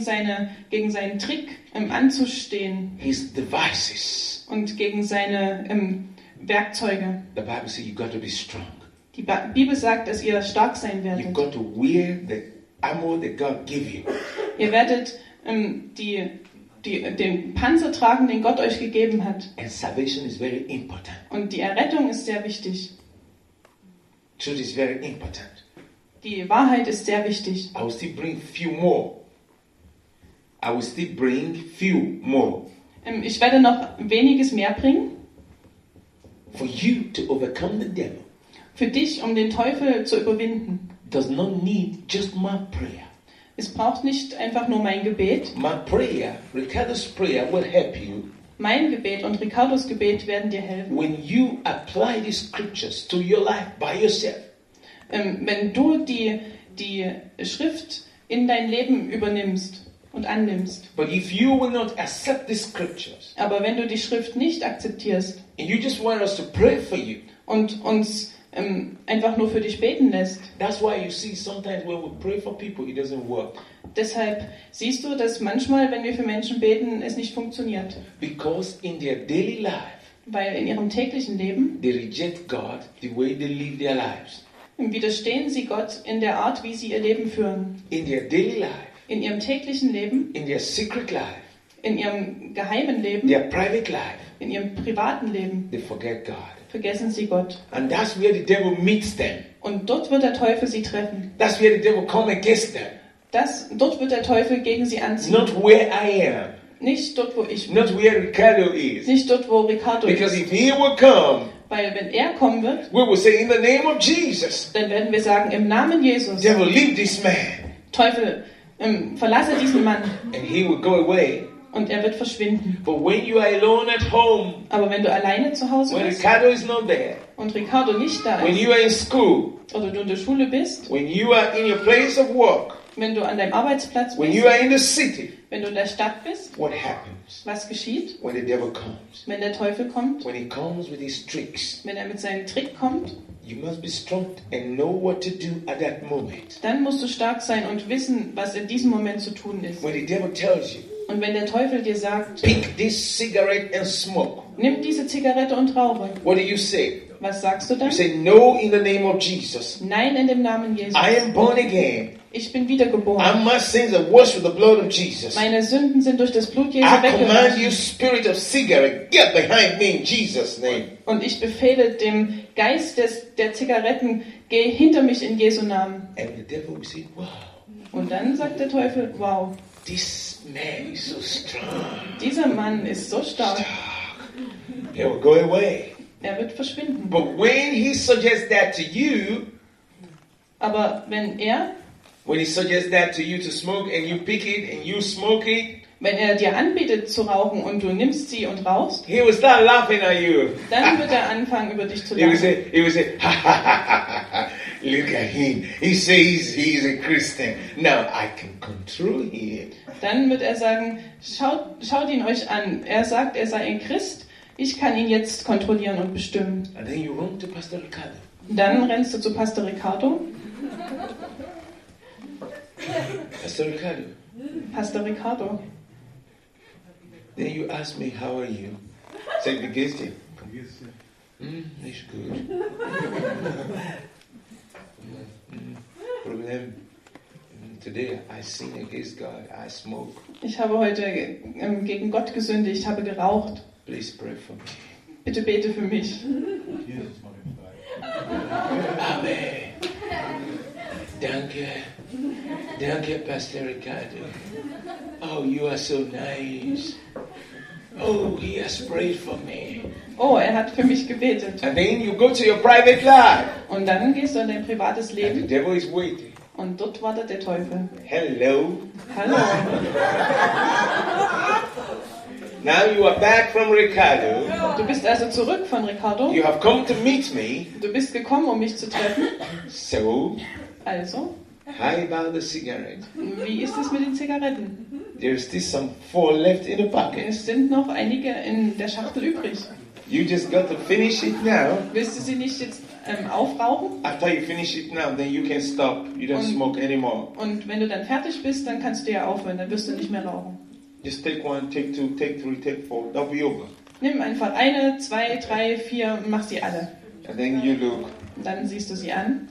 seinen Trick anzustehen His devices. und gegen seine Werkzeuge. The Bible says you got to be strong. Die Bibel sagt, dass ihr stark sein You've werdet. got to wear the armor that God gave you. Ihr werdet den Panzer tragen, den Gott euch gegeben hat. And salvation is very important. Und die Errettung ist sehr wichtig. Truth is very important. Die Wahrheit ist sehr wichtig. I will still bring few more. Ich werde noch weniges mehr bringen. For you to overcome the devil Für dich, um den Teufel zu überwinden. does not need just my prayer. Es braucht nicht einfach nur mein Gebet. My prayer, Ricardo's prayer, will help you Mein Gebet und Ricardos Gebet werden dir helfen. when you apply these scriptures to your life by yourself. Wenn du die Schrift in dein Leben übernimmst und annimmst. But if you will not accept these scriptures Aber wenn du die Schrift nicht akzeptierst and you just want us to pray for you, und uns einfach nur für dich beten lässt, that's why you see sometimes when we pray for people, it doesn't work. deshalb siehst du, dass manchmal, wenn wir für Menschen beten, es nicht funktioniert. Because in their daily life, Weil in ihrem täglichen Leben they reject God the way they live their lives. widerstehen sie Gott in der Art, wie sie ihr Leben führen. In their daily life, In ihrem täglichen Leben, in their secret life, in ihrem geheimen Leben, their private life, in ihrem privaten Leben they forget God. vergessen sie Gott. And that's where the devil meets them. Und dort wird der Teufel sie treffen. That's where the devil come against them. Dort wird der Teufel gegen sie anziehen. Not where I am. Nicht dort, wo ich bin. Not where Ricardo is. Nicht dort, wo Ricardo Because ist. if he will come, Weil wenn er kommen wird, we will say in the name of Jesus, dann werden wir sagen, im Namen Jesus, devil, leave this man. Teufel, verlasse diesen Mann And he will go away. und er wird verschwinden. But when you are alone at home, Aber wenn du alleine zu Hause when bist Ricardo is not there, und Ricardo nicht da when ist you are in school, oder du in der Schule bist, when you are in your place of work, wenn du an deinem Arbeitsplatz when bist, you are in the city, wenn du in der Stadt bist, what happens was geschieht, when the devil comes? wenn der Teufel kommt, When he comes with his tricks, wenn er mit seinem Trick kommt, you must be strong and know what to do at that moment. dann musst du stark sein und wissen, was in diesem Moment zu tun ist. When the devil tells you, Und wenn der Teufel dir sagt, pick this cigarette and smoke, nimm diese Zigarette und rauche, what do you say? was sagst du dann? You say, no, in the name of Jesus. Nein, in dem Namen Jesus. I am born again. Ich bin wiedergeboren. And my sins are washed with the blood of Jesus. Meine Sünden sind durch das Blut Jesu I command you, weggewaschen. spirit of cigarette, get behind me in Jesus' name. Und ich befehle dem Geist der Zigaretten, geh hinter mich in Jesu Namen. And the devil will say, wow, Und dann sagt der Teufel, wow, this man is so strong. dieser Mann ist so stark, He will go away. er wird verschwinden. But when he suggests that to you, Aber wenn when he suggests that to you to smoke and you pick it and you smoke it, wenn er dir anbietet zu rauchen und du nimmst sie und rauchst, he will start laughing at you. dann wird er anfangen, über dich zu He will lachen. say, ha ha ha ha ha. Look at him. He says he's a Christian. Now I can control him. Dann wird er sagen, schaut ihn euch an. Er sagt, er sei ein Christ. Ich kann ihn jetzt kontrollieren und bestimmen. And then you run to Pastor Ricardo. Dann rennst du zu Pastor Ricardo. Pastor Ricardo. Pastor Ricardo. Then you ask me, how are you? Say, wie geht's dir? Nicht gut. Problem. Today I sin against God. I smoke. Ich habe heute gegen Gott gesündigt. Ich habe geraucht. Please pray for me. Bitte bete für mich. Amen. Danke. Danke, Pastor Ricardo. Oh, you are so nice. Oh, he has prayed for me. Oh, er hat für mich gebetet. And then you go to your private life. Und dann gehst du in dein privates And the Leben devil is waiting. und dort wartet der Teufel. Hello. Hallo. Now you are back from Ricardo. Du bist also zurück von Ricardo. You have come to meet me. Du bist gekommen, um mich zu treffen. So, Also, how about the cigarette? wie ist es mit den Zigaretten? There's still some 4 left in the pocket. Es sind noch einige in der Schachtel übrig. You just got to finish it now. Willst du sie nicht jetzt aufrauchen? After you finish it now, then you can stop. You don't smoke anymore. Und wenn du dann fertig bist, dann kannst du ja aufhören. Dann wirst du nicht mehr rauchen. Just take 1, take 2, take 3, take 4. That'll be over. Nimm einfach 1, 2, 3, 4 und mach sie alle. And then you look. Und dann siehst du sie an.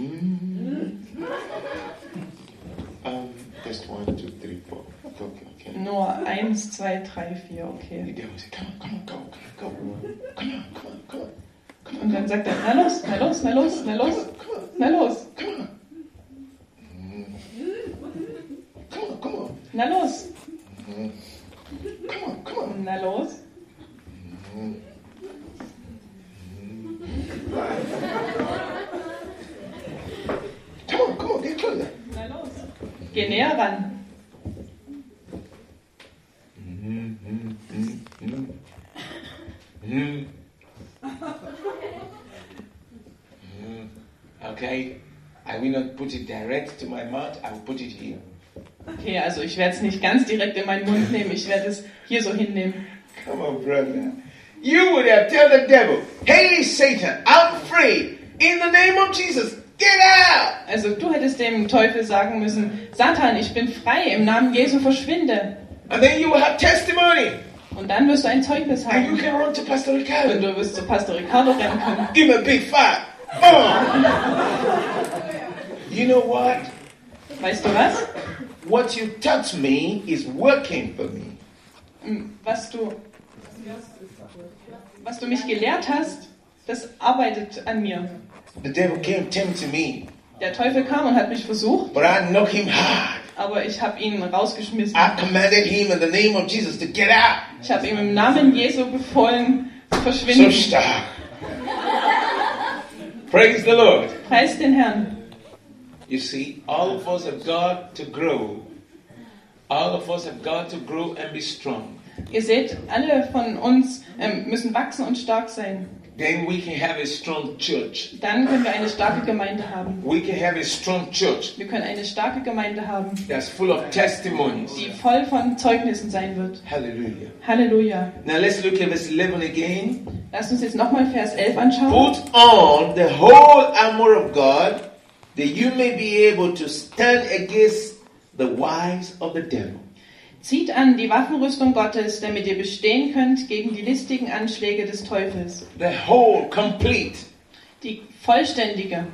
Just 1, 2, 3, 4. Okay. Nur 1, 2, 3, 4, okay. The devil said, come on, go. Come on. Und dann sagt er, na los. Come on. Na los. Come on. Na los. Come on, get closer. Na los. Geh näher ran. Okay, I will not put it direct to my mouth, I will put it here. Okay, also ich werde es nicht ganz direkt in meinen Mund nehmen, ich werde es hier so hinnehmen. Come on, brother. You would have told the devil, hey, Satan, I'm free. In the name of Jesus, get out. Also du hättest dem Teufel sagen müssen, Satan, ich bin frei, im Namen Jesu verschwinde. And then you will have testimony. Und dann wirst du ein Zeugnis And you haben. can run to Pastor Und Ricardo. du wirst zu Pastor Ricardo rennen können. Give him a big fight. Oh. You know what? Weißt du was? What you taught me is working for me. Was du mich gelehrt hast, das arbeitet an mir. The devil came tempting me, Der Teufel kam und hat mich versucht, but I knocked him hard. aber ich habe ihn rausgeschmissen. I commanded him in the name of Jesus to get out. Ich habe ihm im Namen Jesu befohlen, zu So verschwinden. stark. Praise the Lord. Preis den Herrn. You see, all of us have got to grow. All of us have got to grow and be strong. Ihr seht, alle von uns müssen wachsen und stark sein. Then we can have a strong church. Dann können wir eine starke Gemeinde haben. We can have a strong church Wir können eine starke Gemeinde haben, that's full of testimonies. die voll von Zeugnissen sein wird. Hallelujah. Halleluja. Now let's look at verse 11 again. Lasst uns jetzt nochmal Vers 11 anschauen. Put on the whole armor of God, that you may be able to stand against the wiles of the devil. Zieht an die Waffenrüstung Gottes, damit ihr bestehen könnt gegen die listigen Anschläge des Teufels. The whole, complete, Die vollständige,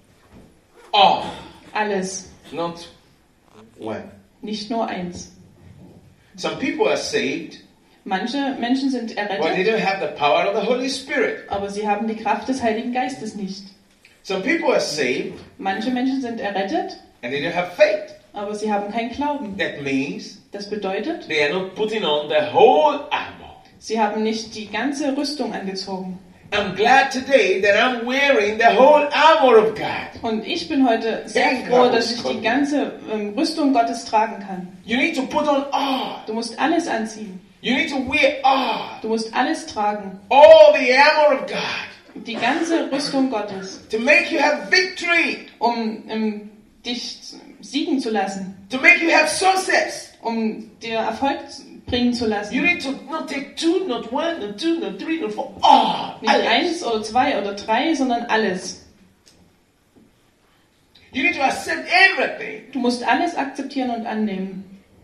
all, alles, not one. nicht nur eins. Some people are saved, Manche Menschen sind but they errettet, don't have the power of the Holy Spirit. aber sie haben die Kraft des Heiligen Geistes nicht. Some people are saved, Manche Menschen sind errettet, and they don't have faith. aber sie haben keinen Glauben. That means Das bedeutet, they are not putting on the whole armor. sie haben nicht die ganze Rüstung angezogen. I'm glad today that I'm wearing the whole armor of God. Und ich bin heute sehr froh, dass ich die ganze Rüstung Gottes tragen kann. You need to put on all. Du musst alles anziehen. You need to wear all. Du musst alles tragen. All the armor of God. Die ganze Rüstung Gottes, To make you have victory. um dich siegen zu lassen, To make you have success. um dir Erfolg bringen zu You lassen. need to not take 2, not 1, not 2, not 3, not 4. All. Nicht 1 oder 2 oder 3, sondern alles. You need to accept everything. Du musst alles akzeptieren und annehmen.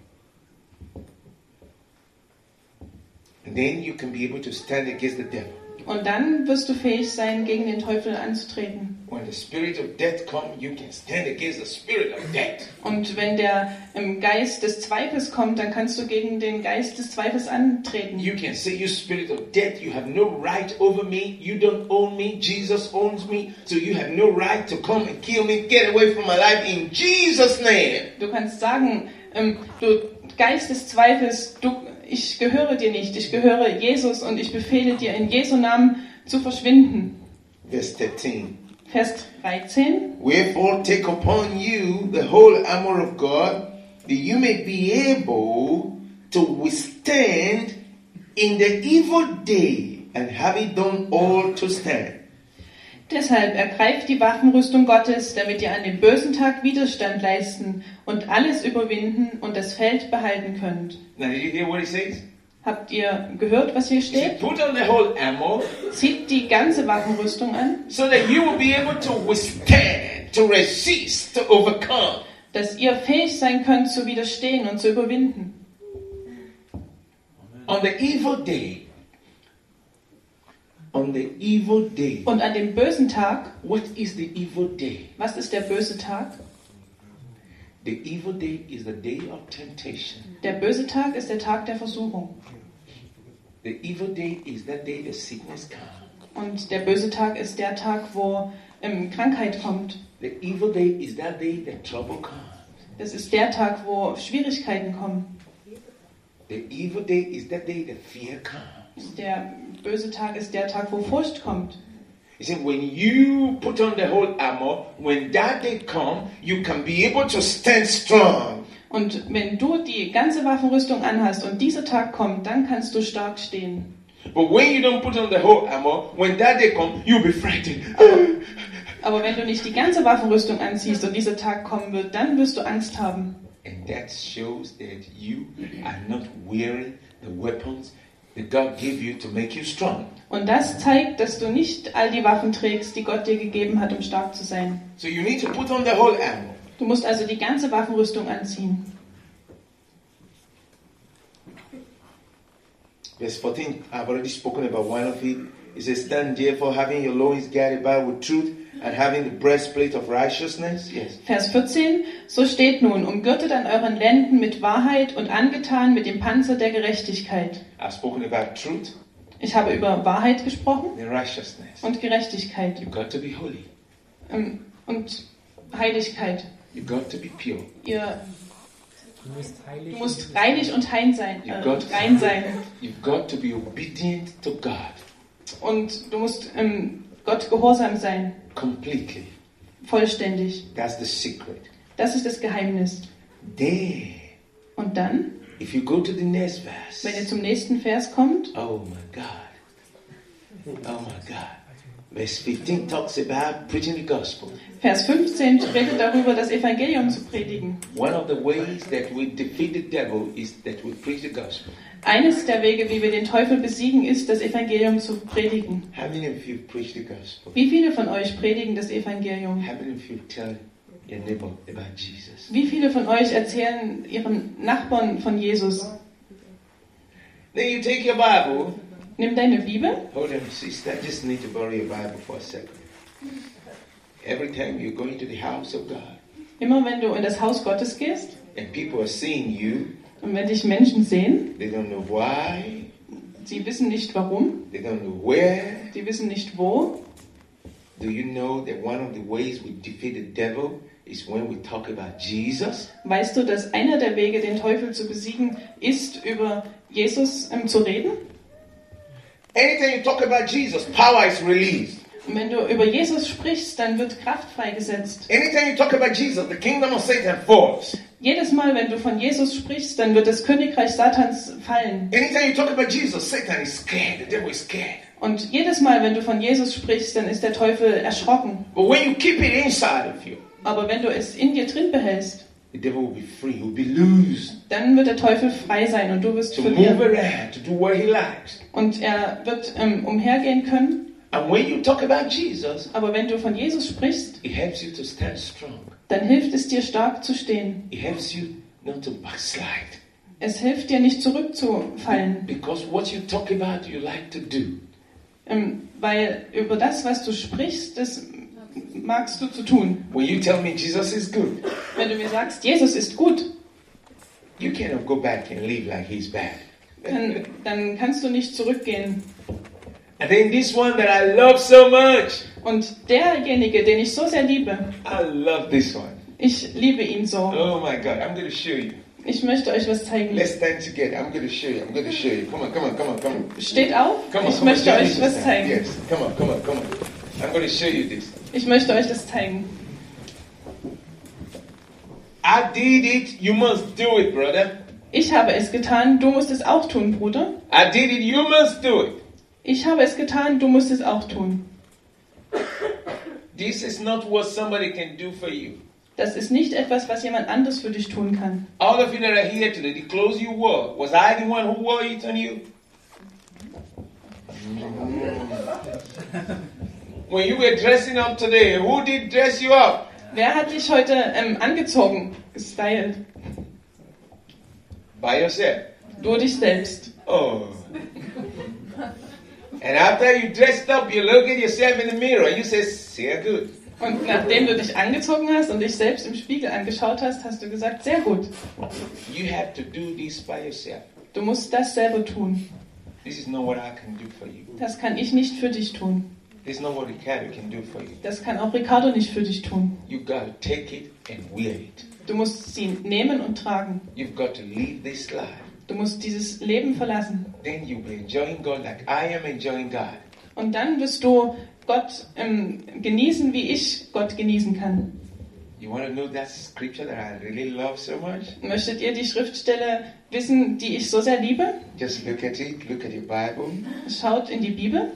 And then you can be able to stand against the devil. Und dann wirst du fähig sein, gegen den Teufel anzutreten. When the spirit of death comes, you can stand against the spirit of death. Und wenn der Geist des Zweifels kommt, dann kannst du gegen den Geist des Zweifels antreten. You can say, you spirit of death, you have no right over me. You don't own me. Jesus owns me. So you have no right to come and kill me. Get away from my life in Jesus' name. Du kannst sagen, du Geist des Zweifels, ich gehöre dir nicht, ich gehöre Jesus und ich befehle dir in Jesu Namen zu verschwinden. Verse 13. Vers 13. Wherefore take upon you the whole armor of God, that you may be able to withstand in the evil day, and having done all to stand. Deshalb ergreift die Waffenrüstung Gottes, damit ihr an dem bösen Tag Widerstand leisten und alles überwinden und das Feld behalten könnt. Now did you hear what he says? Habt ihr gehört, was hier He said, steht? put on the whole armor, Zieht die ganze Waffenrüstung an, so that you will be able to withstand, to resist, to overcome. dass ihr fähig sein könnt zu widerstehen und zu überwinden. On the evil day, on the evil day. Und an dem bösen Tag, What is the evil day? was ist der böse Tag? The evil day is the day of temptation. Der böse Tag ist der Tag der Versuchung. The evil day is that day the sickness comes. Und der böse Tag ist der Tag, wo Krankheit kommt. The evil day is that day that trouble comes. Das ist der Tag, wo Schwierigkeiten kommen. The evil day is that day that fear comes. Der böse Tag ist der Tag, wo Furcht kommt. You see, when you put on the whole armor, when that day comes, you can be able to stand strong. Und wenn du die ganze Waffenrüstung anhast und dieser Tag kommt, dann kannst du stark stehen. But when you don't put on the whole armor, when that day comes, you'll be frightened. Aber wenn du nicht die ganze Waffenrüstung anziehst und dieser Tag kommen wird, dann wirst du Angst haben. And that shows that you are not wearing the weapons that God gave you to make you strong. Und das zeigt, dass du nicht all die Waffen trägst, die Gott dir gegeben hat, um stark zu sein. So you need to put on the whole armor. Du musst also die ganze Waffenrüstung anziehen. Verse 14, I've already spoken about one of it. It says, stand therefore having your loins girded about with truth and having the breastplate of righteousness. Yes. Vers 14, so steht nun, umgürtet an euren Lenden mit Wahrheit und angetan mit dem Panzer der Gerechtigkeit. I've spoken about truth Ich habe über Wahrheit gesprochen and righteousness. und Gerechtigkeit You've got to be holy. und Heiligkeit. You've got to be pure. Du musst heilig und rein sein. You've got to be obedient to God. Und du musst Gott gehorsam sein. Completely. Vollständig. That's the secret. Das ist das Geheimnis. Then, Und dann, if you go to the next verse. wenn ihr zum nächsten Vers kommt, Oh my God. Oh my God. Verse 15 talks about preaching the gospel. Vers 15 redet darüber, das Evangelium zu predigen. One of the ways that we defeat the devil is that we preach the gospel. Eines der Wege, wie wir den Teufel besiegen, ist, das Evangelium zu predigen. How many of you preach the gospel? Wie viele von euch predigen das Evangelium? How many of you tell your neighbor about Jesus? Wie viele von euch erzählen ihren Nachbarn von Jesus? Then you take your Bible. Nimm deine Bibel. Hold on, sister. I just need to borrow your Bible for a second. Every time you go into the house of God. Immer wenn du in das Haus Gottes gehst and people are seeing you, und wenn dich Menschen sehen, they don't know why, sie wissen nicht warum, they don't know where, sie wissen nicht wo. Do you know that one of the ways we defeat the devil is when we talk about Jesus? Weißt du, dass einer der Wege, den Teufel zu besiegen, ist, über Jesus zu reden? Anytime you talk about Jesus, power is released. Und wenn du über Jesus sprichst, dann wird Kraft freigesetzt. Anytime you talk about Jesus, the kingdom of Satan falls. Jedes Mal, wenn du von Jesus sprichst, dann wird das Königreich Satans fallen. Anytime you talk about Jesus, Satan is scared. The devil is scared. Und jedes Mal, wenn du von Jesus sprichst, dann ist der Teufel erschrocken. But when you keep it inside of you, aber wenn du es in dir drin behältst, the devil will be free. He will be loose. Dann wird der Teufel frei sein und du wirst to verlieren. move around, to do what he likes. Und er wird umhergehen können. And when you talk about Jesus, aber wenn du von Jesus sprichst, it helps you to stand strong. Dann hilft es dir, stark zu stehen. It helps you not to backslide. Es hilft dir, nicht zurückzufallen. Because what you talk about, you like to do. Weil über das, was du sprichst, das magst du zu tun. When you tell me Jesus is good, wenn du mir sagst, Jesus ist gut, you cannot go back and live like he's bad. dann kannst du nicht zurückgehen. And then this one that I love so much. Und derjenige, den ich so sehr liebe, I love this one. Ich liebe ihn so. Oh my God, I'm going to show you. Ich möchte euch was zeigen. Let's stand together. I'm going to show you. I'm going to show you. Come on, come on, come on, come on. Steht auf. Come on, ich möchte euch was zeigen. Yes, come on, come on, come on. I'm going to show you this. Ich möchte euch das zeigen. I did it. You must do it, brother. Ich habe es getan. Du musst es auch tun, Bruder. I did it. You must do it. Ich habe es getan. Du musst es auch tun. This is not what somebody can do for you. Das ist nicht etwas, was jemand anderes für dich tun kann. All of you that are here today, the clothes you wore, was I the one who wore it on you? When you were dressing up today, who did dress you up? Wer hat dich heute angezogen, gestylt? By yourself. Du dich selbst. Oh. And after you dressed up, you look at yourself in the mirror and you say, sehr good. Und nachdem du dich angezogen hast und dich selbst im Spiegel angeschaut hast, hast du gesagt, sehr gut. You have to do this by yourself. Du musst das selber tun. This is not what I can do for you. Das kann ich nicht für dich tun. This is not what Ricardo can do for you. Das kann auch Ricardo nicht für dich tun. You've got to take it and wear it. Du musst sie nehmen und tragen. You've got to live this life. Du musst dieses Leben verlassen. Then you'll be enjoying God like I am enjoying God. Und dann wirst du Gott genießen, wie ich Gott genießen kann. You want to know that scripture that I really love so much? Möchtet ihr die Schriftstelle wissen, die ich so sehr liebe? Just look at it. Look at your Bible. Schaut in die Bibel.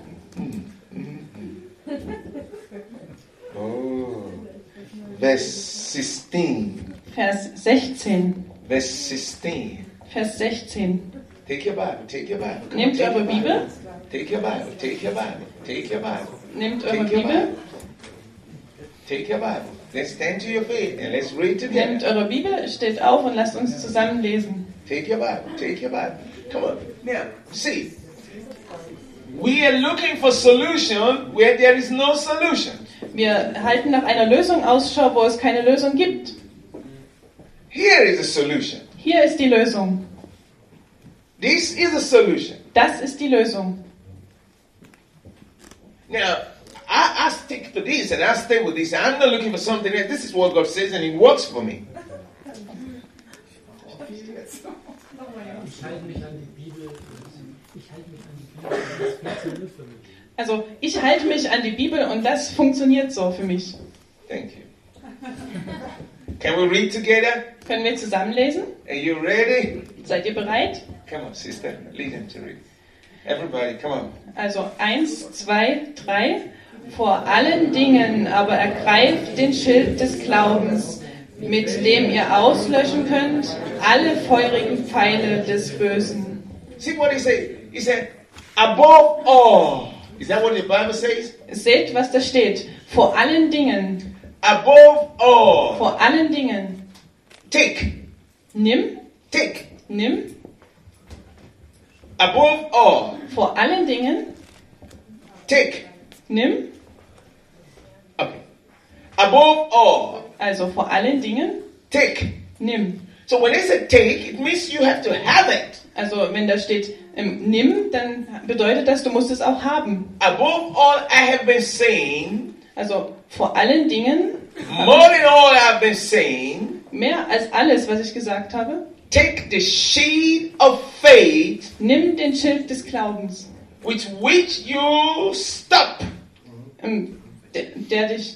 Oh. Verse 16. Vers 16. Verse 16. Vers 16. Take your Bible. Take your Bible. Come on, Nehmt take eure your Bibel. Take your Bible. Take your Bible. Take your Bible. Nehmt eure Take your Bibel. Bible. Take your Bible. Let's stand to your feet and let's read Nehmt together. eure Bibel, steht auf und lasst uns zusammen lesen. Take your Bible. Take your Bible. Come on. Now, see. We are looking for solution where there is no solution. Wir halten nach einer Lösung Ausschau, wo es keine Lösung gibt. Here is a solution. Hier ist die Lösung. This is a solution. Das ist die Lösung. Now, I stick to this and I stay with this. I'm not looking for something else. This is what God says and it works for me. Ich halte mich an die Bibel. Das funktioniert für mich. Also ich halte mich an die Bibel und das funktioniert so für mich. Thank you. Can we read together? Können wir zusammen lesen? Are you ready? Seid ihr bereit? Come on, sister. Lead him to read. Everybody, come on. Also 1, 2, 3. Vor allen Dingen aber ergreift den Schild des Glaubens, mit dem ihr auslöschen könnt alle feurigen Pfeile des Bösen. See what he said? He said, above all. Is that what the Bible says? Seht, was da steht. Vor allen Dingen. Above all. Vor allen Dingen. Take. Nimm. Take. Nimm. Above all. Vor allen Dingen. Take. Nimm. Above all. Also vor allen Dingen. Take. Nimm. So when they say take, it means you have to have it. Also wenn da steht nimm, dann bedeutet das, du musst es auch haben. Above all I have been saying. Also vor allen Dingen. More than all I've been saying. Mehr als alles, was ich gesagt habe. Take the shield of faith. Nimm den Schild des Glaubens. With which you stop. Der dich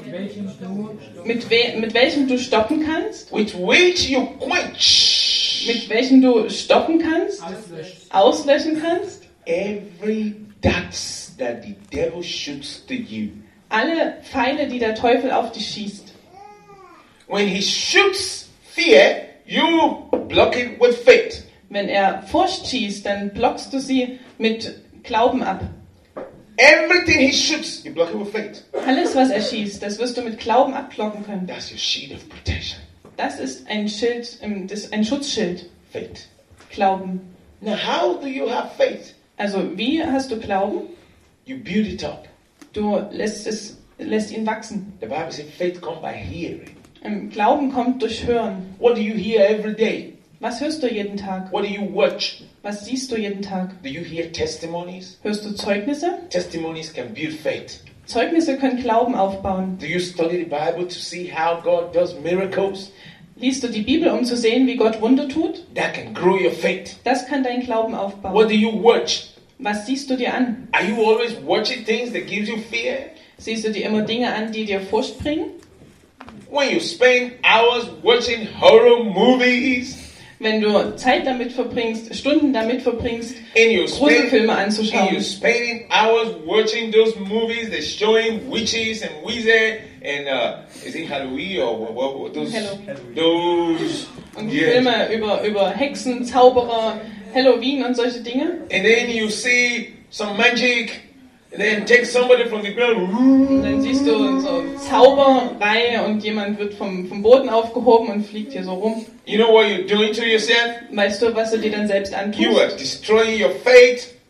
Mit welchem du stoppen kannst. With which you quench. Mit welchem du stoppen kannst. Auslöschen kannst. Every darts that the devil shoots to you. Alle Pfeile, die der Teufel auf dich schießt. When he shoots fear, you block it with faith. Wenn er Furcht schießt, dann blockst du sie mit Glauben ab. Everything he shoots, you block it with faith. Alles, was er schießt, das wirst du mit Glauben abblocken können. That's your shield of protection. Das ist ein Schild, ein Schutzschild. Faith. Glauben. Now, how do you have faith? Also, wie hast du Glauben? You build it up. Du lässt ihn wachsen. The Bible says faith comes by hearing. Glauben kommt durch Hören. What do you hear every day? Was hörst du jeden Tag? What do you watch? Was siehst du jeden Tag? Do you hear testimonies? Hörst du Zeugnisse? Testimonies can build faith. Zeugnisse können Glauben aufbauen. Do you study the Bible to see how God does miracles? Liest du die Bibel, um zu sehen, wie Gott Wunder tut? That can grow your faith. Das kann deinen Glauben What aufbauen. do you watch? Was siehst du dir an? Are you always watching things that gives you fear? Siehst du dir immer Dinge an, die dir Furcht bringen? When you spend hours watching horror movies, Wenn du Zeit damit verbringst, Stunden damit verbringst, and you're Gruselfilme and anzuschauen. you're spending hours watching those movies that showing witches and wizards and is it Halloween or what those Halloween. those Und yes. Filme über Hexen, Zauberer, Halloween und solche Dinge. And then you see some magic and then take somebody from the ground. Und dann siehst du so Zauberei und jemand wird vom Boden aufgehoben und fliegt hier so rum. You know what you're doing to yourself? Weißt du, was du dir dann selbst You antust? are destroying your faith.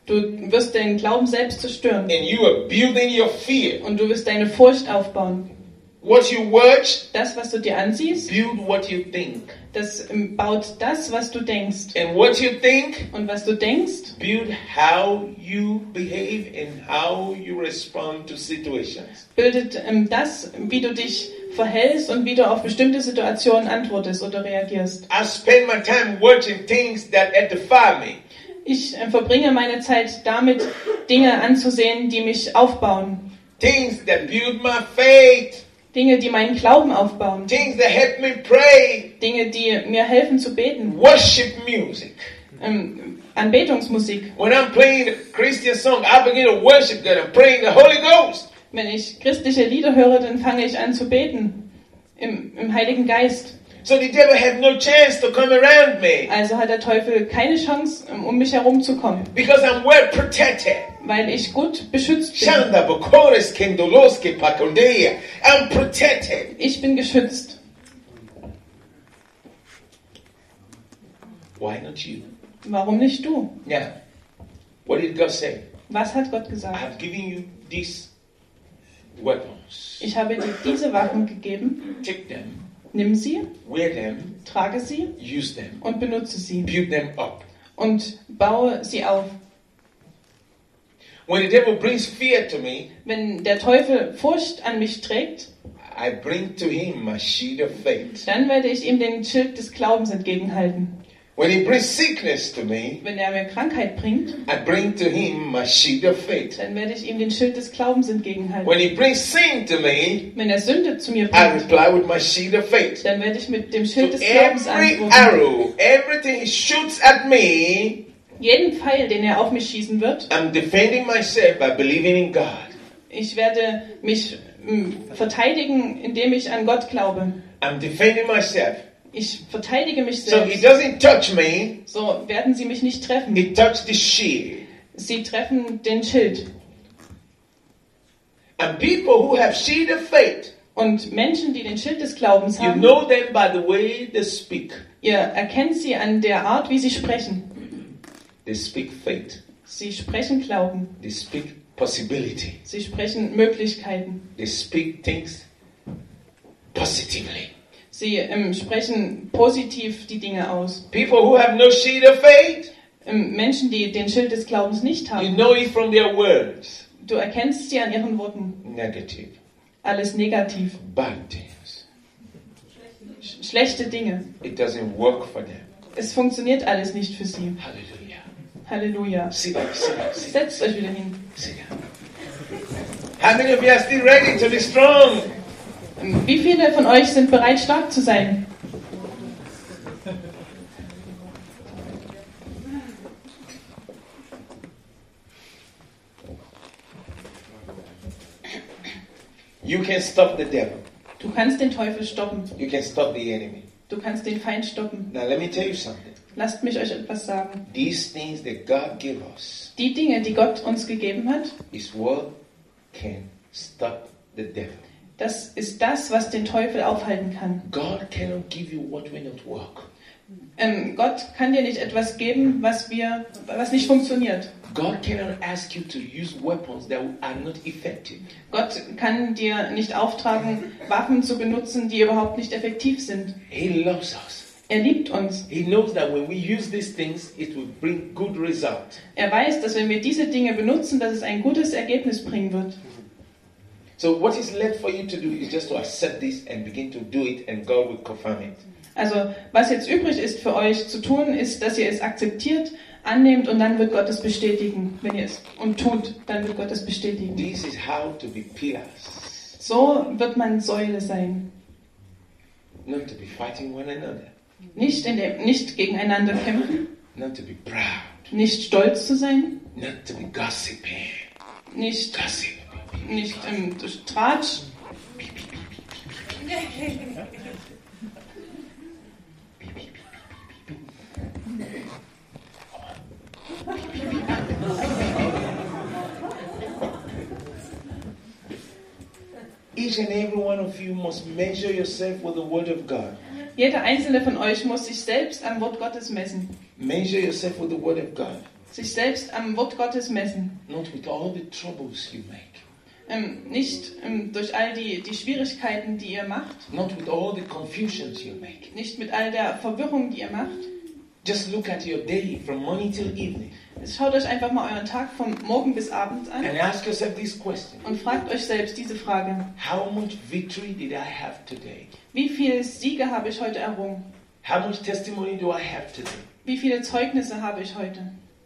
Du wirst deinen Glauben selbst zerstören. And you are building your fear. Und du wirst deine Furcht aufbauen. What you watch, Das, was du dir ansiehst, build what you think. das baut das, was du denkst. And what you think, Und was du denkst, build how you behave and how you respond to situations. bildet das, wie du dich verhältst und wie du auf bestimmte Situationen antwortest oder reagierst. I spend my time watching things that edify me. Ich verbringe meine Zeit damit, Dinge anzusehen, die mich aufbauen. Things that build my faith. Dinge, die meinen Glauben aufbauen. Things that help me pray. Dinge, die mir helfen zu beten. Worship music. Anbetungsmusik. When I'm playing a Christian song, I begin to worship God. I'm praying the Holy Ghost. Wenn ich christliche Lieder höre, dann fange ich an zu beten. Im Heiligen Geist. So the devil had no chance to come around me. Also hat der Teufel keine Chance, um mich herumzukommen. Because I'm well protected. Weil ich gut beschützt bin. Shanda Bokores Kendoloske Pakondeya. I'm protected. Ich bin geschützt. Why not you? Warum nicht du? Now, what did God say? Was hat Gott I gesagt? have given you these weapons. Ich habe dir diese Waffen gegeben. Take them, Nimm sie, wear them, trage sie use them, und benutze sie. build them up. Und baue sie auf. When the devil brings fear to me, Wenn der Teufel Furcht an mich trägt, I bring to him my shield of faith. dann werde ich ihm den Schild des Glaubens entgegenhalten. When he brings sickness to me, Wenn er mir Krankheit bringt, I bring to him my shield of faith. dann werde ich ihm den Schild des Glaubens entgegenhalten. When he brings sin to me, Wenn er Sünde zu mir I bringt, reply with my shield of faith. dann werde ich mit dem So Schild des Glaubens every antworten. arrow, everything he shoots at me, Jeden Pfeil, den er auf mich schießen wird, I'm defending myself by believing in God. ich werde mich verteidigen, indem ich an Gott glaube. I'm defending myself. Ich verteidige mich So he selbst. doesn't touch me, So werden sie mich nicht treffen. he touched the shield. Sie treffen den Schild. And people who have shield of faith, Und Menschen, die den Schild des Glaubens you haben, know them by the way they speak. ihr erkennt sie an der Art, wie sie sprechen. They speak faith. Sie sprechen Glauben. They speak possibility. Sie sprechen Möglichkeiten. They speak things positively. Sie sprechen positiv die Dinge aus. People who have no shield of faith, Menschen, die den Schild des Glaubens nicht you haben, know it from their words. du erkennst sie an ihren Worten. Negative, Alles negativ. bad things. Schlechte Dinge. It doesn't work for them. Es funktioniert alles nicht für sie. Hallelujah. Halleluja. Sit down, sit down, sit down, Setzt euch wieder hin. sit down. How many of you are still ready to be strong? Wie viele von euch sind bereit, stark zu sein? You can stop the devil. Du kannst den Teufel stoppen. You can stop the enemy. Du kannst den Feind stoppen. Now let me tell you something. Lasst mich euch etwas sagen. These things that God gave us Die Dinge, die Gott uns gegeben hat, is what can stop the devil. das ist das, was den Teufel aufhalten kann. God cannot give you what will not work. Gott kann dir nicht etwas geben, was nicht funktioniert. God cannot ask you to use weapons that are not effective. Gott kann dir nicht auftragen, Waffen zu benutzen, die überhaupt nicht effektiv sind. He loves us. Er liebt uns. He knows that when we use these things, it will bring good result. Er weiß, dass wenn wir diese Dinge benutzen, dass es ein gutes Ergebnis bringen wird. So what is left for you to do is just to accept this and begin to do it, and God will confirm it. Also, was jetzt übrig ist für euch zu tun, ist, dass ihr es akzeptiert, annehmt und dann wird Gott es bestätigen. Wenn ihr es tut, dann wird Gott es bestätigen. This is how to be pillars, So wird man Säule sein. not to be fighting one another, Nicht gegeneinander kämpfen, not to be proud, nicht stolz zu sein, not to be gossiping. nicht Gossip. Tratsch. Each and every one of you must measure yourself with the Word of God. Jeder einzelne von euch muss sich selbst am Wort Gottes messen. Measure yourself with the Word of God. sich selbst am Wort Gottes messen. Not with all the troubles you make. Nicht durch all die Schwierigkeiten, die ihr macht. Not with all the confusions you make. Nicht mit all der Verwirrung, die ihr macht. Just look at your day from morning till evening Schaut euch einfach mal euren Tag vom Morgen bis abends an and ask yourself this question. und fragt euch selbst diese Frage. How much victory did I have today? Wie viele Siege habe ich heute errungen? How much testimony do I have today? Wie viele Zeugnisse habe ich heute?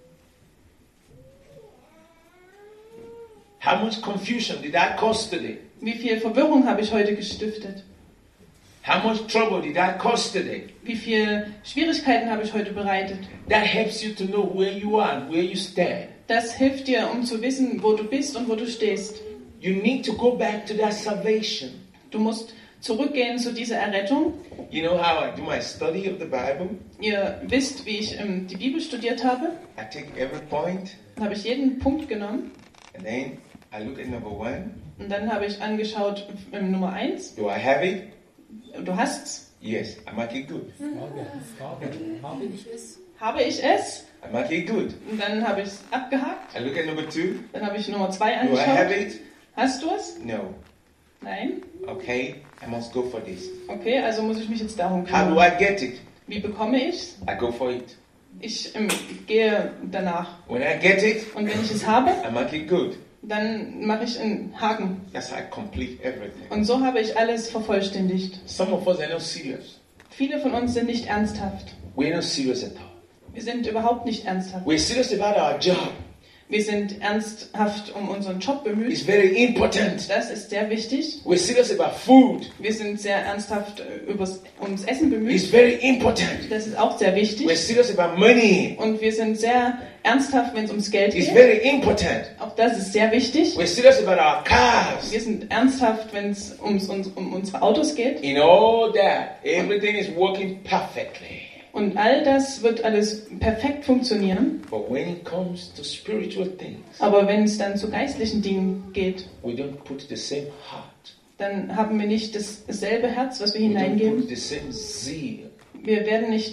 How much confusion did I cause today? Wie viel Verwirrung habe ich heute gestiftet? How much trouble did I cause today? Wie viele Schwierigkeiten habe ich heute bereitet? That helps you to know where you are and where you stand. Das hilft dir, um zu wissen, wo du bist und wo du stehst. You need to go back to that salvation. Du musst zurückgehen zu dieser Errettung. You know how I do my study of the Bible? Ihr wisst, wie ich die Bibel studiert habe. I take every point Dann habe ich jeden Punkt genommen and then I look at number 1. und dann habe ich angeschaut Nummer 1. Do I have it? Du hast's. Yes, I make it good. Frage. Habe ich es? Habe ich es? I make it good. Und dann habe ich es abgehakt. I look at number 2. Dann habe ich Nummer 2 Do I have angeschaut. it? Hast du es? No. Nein. Okay, I must go for this. Okay, also muss ich mich jetzt darum How do kümmern. I get it? Wie bekomme ich's? I go for it. Ich gehe danach. When I get it, Und wenn ich es habe, I make it good. dann mache ich einen Haken. That's how I complete everything. Und so habe ich alles vervollständigt. Some of us are not serious. Viele von uns sind nicht ernsthaft. We're not serious at all. Wir sind überhaupt nicht ernsthaft. We're serious about our job. Wir sind ernsthaft um unseren Job It's bemüht. very important. Das ist sehr wichtig. We're serious about food. Wir sind sehr ernsthaft ums Essen It's bemüht. very important. Das ist auch sehr We're wichtig. serious about money. Und wir sind sehr ernsthaft, wenn es ums Geld It's geht. very important. Auch das ist sehr wichtig. We're serious about our cars. Wir sind ernsthaft, wenn es um unsere Autos geht. In all that, everything is working perfectly. Und all das wird alles perfekt funktionieren. But when it comes to spiritual things, Aber wenn es dann zu geistlichen Dingen geht, we don't put the same heart. dann haben wir nicht dasselbe Herz, was wir We don't hineingeben. put the same zeal. Wir werden nicht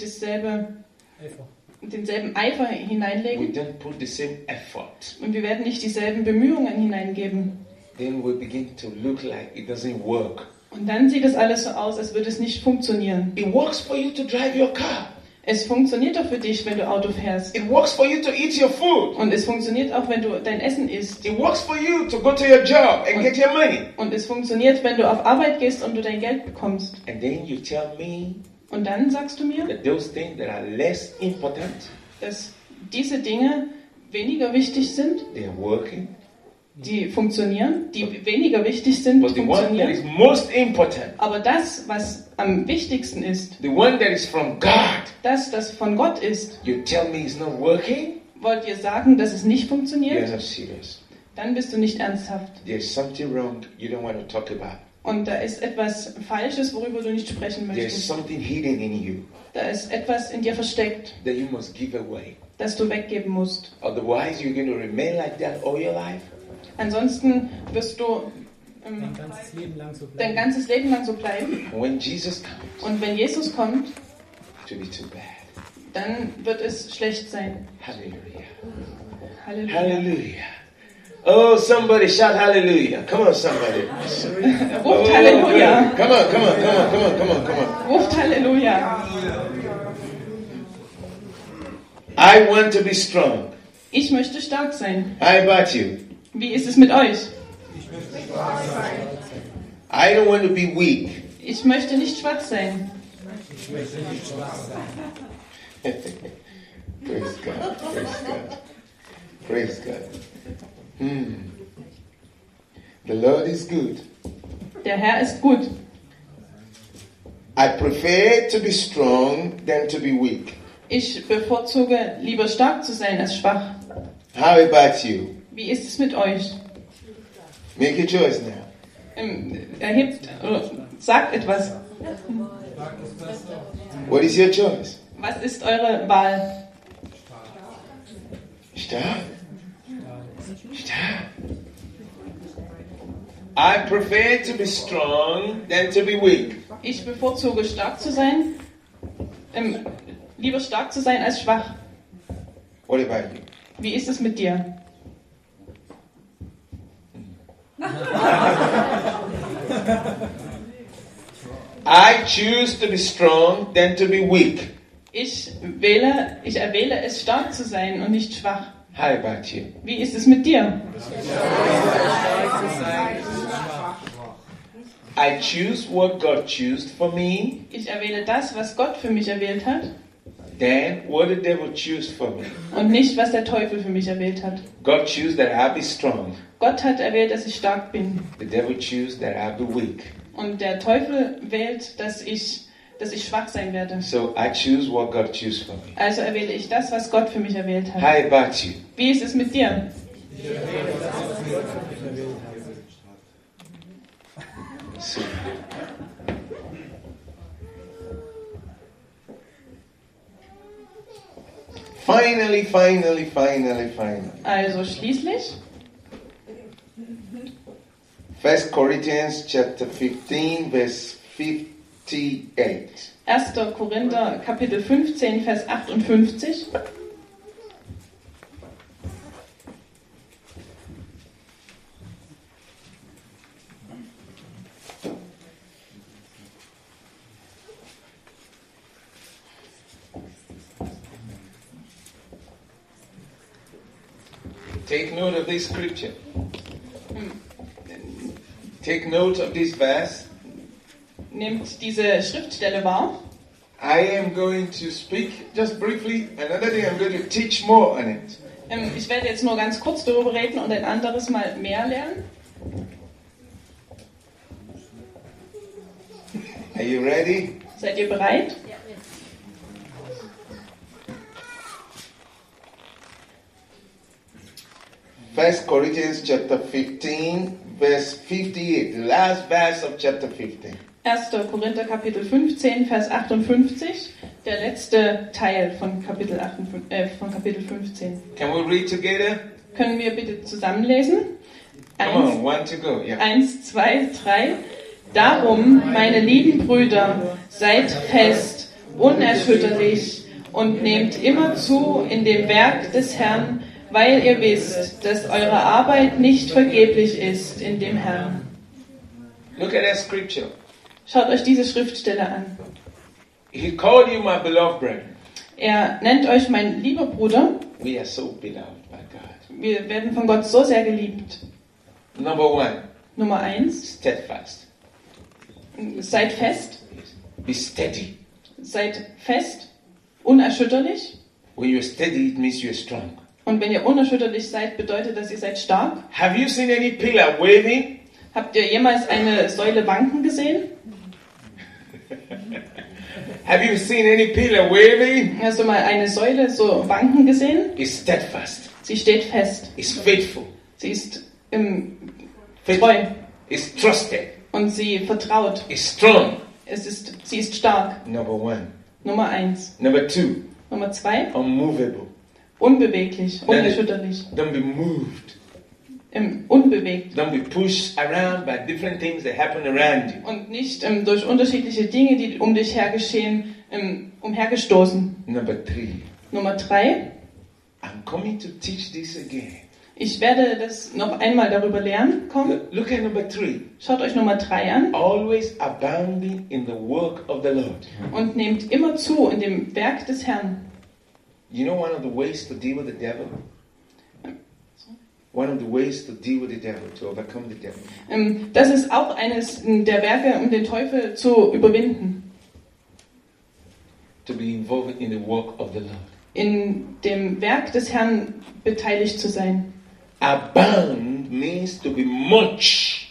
denselben Eifer We hineinlegen. don't put the same effort. Und wir werden nicht dieselben Bemühungen hineingeben. Then we begin to look like it doesn't work. Und dann sieht es alles so aus, als würde es nicht funktionieren. It works for you to drive your car. Es funktioniert doch für dich, wenn du Auto fährst. It works for you to eat your food. Und es funktioniert auch, wenn du dein Essen isst. It works for you to go to your job and get your money. Und es funktioniert, wenn du auf Arbeit gehst und du dein Geld bekommst. And then you tell me Und dann sagst du mir, that those things that are less important, dass diese Dinge weniger wichtig sind, they are working. die funktionieren, die weniger wichtig sind, But the one that is funktionieren. most important, Aber das, was am wichtigsten ist, the one that is from God, das von Gott ist, you tell me it's not working, wollt ihr sagen, dass es nicht you're funktioniert? not serious. Dann bist du nicht ernsthaft. There's something wrong you don't want to talk about. Und da ist etwas Falsches, worüber du nicht sprechen There's möchtest. something hidden in you Da ist etwas in dir versteckt, that you must give away. das du weggeben musst. Otherwise, you're going to remain like that all your life. Ansonsten wirst du Dein ganzes Leben lang so dein bleiben. ganzes Leben lang so bleiben. And when Jesus comes, Und wenn Jesus kommt, it will be too bad. dann wird es schlecht sein. Hallelujah. Halleluja. Hallelujah. Oh, somebody shout hallelujah. Come on, somebody. Ruft Halleluja. Come on, come on, come on, come on, come on, come on. Ruft Halleluja. I want to be strong. Ich möchte stark sein. How about you? Wie ist es mit euch? I don't want to be weak. Ich möchte nicht schwach sein. Praise God. Praise God. Praise God. The Lord is good. Der Herr ist gut. I prefer to be strong than to be weak. Ich bevorzuge lieber stark zu sein als schwach. How about you? Wie ist es mit euch? Make your choice now. Erhebt oder sagt etwas. What is your choice? Was ist eure Wahl? Stark. Stark. I prefer to be strong than to be weak. Ich bevorzuge stark zu sein. Lieber stark zu sein als schwach. What about you? Wie ist es mit dir? I choose to be strong than to be weak. Ich erwähle es, stark zu sein und nicht schwach. How about you? Wie ist es mit dir? I choose what God chose for me Ich erwähle das, was Gott für mich erwählt hat than what the devil chose for me. und nicht, was der Teufel für mich erwählt hat. God chose that I be strong. Gott hat erwählt, dass ich stark bin. The devil chose that I be weak. Und der Teufel wählt, dass ich schwach sein werde. So I choose what God chose for me. Also erwähle ich das, was Gott für mich erwählt hat. How about you? Wie ist es mit dir? Super. Finally. Also schließlich 1 Corinthians chapter 15, verse 58. 1. Korinther Kapitel 15, Vers 58. Take note of this scripture. Take note of this verse. Nehmt diese Schriftstelle wahr. I am going to speak just briefly. Another day I'm going to teach more on it. Ich werde jetzt nur ganz kurz darüber reden und ein anderes Mal mehr lernen. Are you ready? Seid ihr bereit? 1 Corinthians chapter 15, verse 58, the last verse of chapter 15. 1. Korinther Kapitel 15, Vers 58, der letzte Teil von Kapitel 15. Can we read together? Können wir bitte zusammenlesen? Come on, one to go. Yeah. 1, 2, 3. Darum, meine lieben Brüder, seid fest, unerschütterlich und nehmt immer zu in dem Werk des Herrn, weil ihr wisst, dass eure Arbeit nicht vergeblich ist in dem Herrn. Look at that scripture. Schaut euch diese Schriftstelle an. He called you my beloved brethren. Er nennt euch mein lieber Bruder. We are so beloved by God. Wir werden von Gott so sehr geliebt. Number 1, Nummer 1. steadfast. Seid fest. Be steady. Seid fest, unerschütterlich. When you're steady, it means you're strong. Und wenn ihr unerschütterlich seid, bedeutet das, ihr seid stark. Have you seen any pillar waving? Habt ihr jemals eine Säule wanken gesehen? Have you seen any pillar waving? Hast du mal eine Säule so wanken gesehen? It's steadfast. Sie steht fest. It's faithful. Sie ist Faithful. treu. It's trusted. Und sie vertraut. It's strong. Sie ist stark. Number 1. Nummer 1. Number 2, Nummer 2. unmovable. Unbeweglich, unerschütterlich. Don't be moved. Unbewegt. Don't be pushed around by different things that happen around you. Und nicht durch unterschiedliche Dinge, die um dich her geschehen, umhergestoßen. Number 3, Nummer 3. I'm coming to teach this again. Ich werde das noch einmal darüber lernen. Look at number 3. Schaut euch Nummer 3 an. Always abounding in the work of the Lord. Und nehmt immer zu in dem Werk des Herrn. You know one of the ways to deal with the devil? One of the ways to deal with the devil, to overcome the devil. Das ist auch eines der Werke, um den Teufel zu überwinden. To be involved in the work of the Lord. In dem Werk des Herrn beteiligt zu sein. Abound means to be much.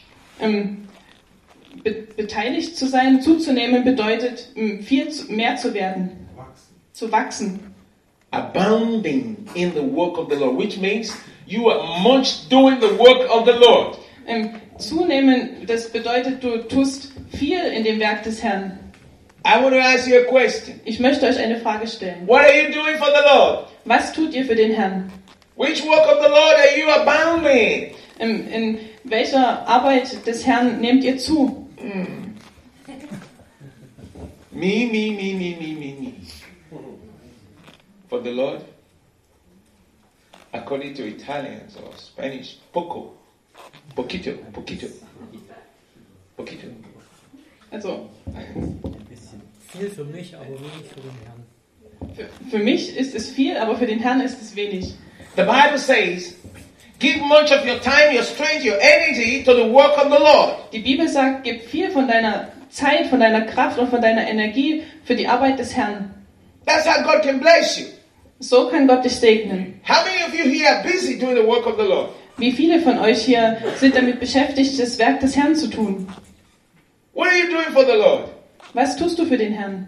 Beteiligt zu sein, zuzunehmen, bedeutet mehr zu werden. Zu wachsen. Abounding in the work of the Lord, which means you are much doing the work of the Lord. Zunehmen, das bedeutet, du tust viel in dem Werk des Herrn. I want to ask you a question. Ich möchte euch eine Frage stellen. What are you doing for the Lord? Was tut ihr für den Herrn? Which work of the Lord are you abounding? In welcher Arbeit des Herrn nehmt ihr zu? Me. For the Lord, I according to Italians or Spanish, poco, poquito, poquito, poquito. Also, Ein bisschen viel für mich, aber wenig für den Herrn. für mich ist es viel, aber für den Herrn ist es wenig. The Bible says, give much of your time, your strength, your energy to the work of the Lord. Die Bibel sagt, gib viel von deiner Zeit, von deiner Kraft und von deiner Energie für die Arbeit des Herrn. That's how God can bless you. So kann Gott dich segnen. How many of you here are busy doing the work of the Lord? Wie viele von euch hier sind damit beschäftigt, das Werk des Herrn zu tun? What are you doing for the Lord? Was tust du für den Herrn?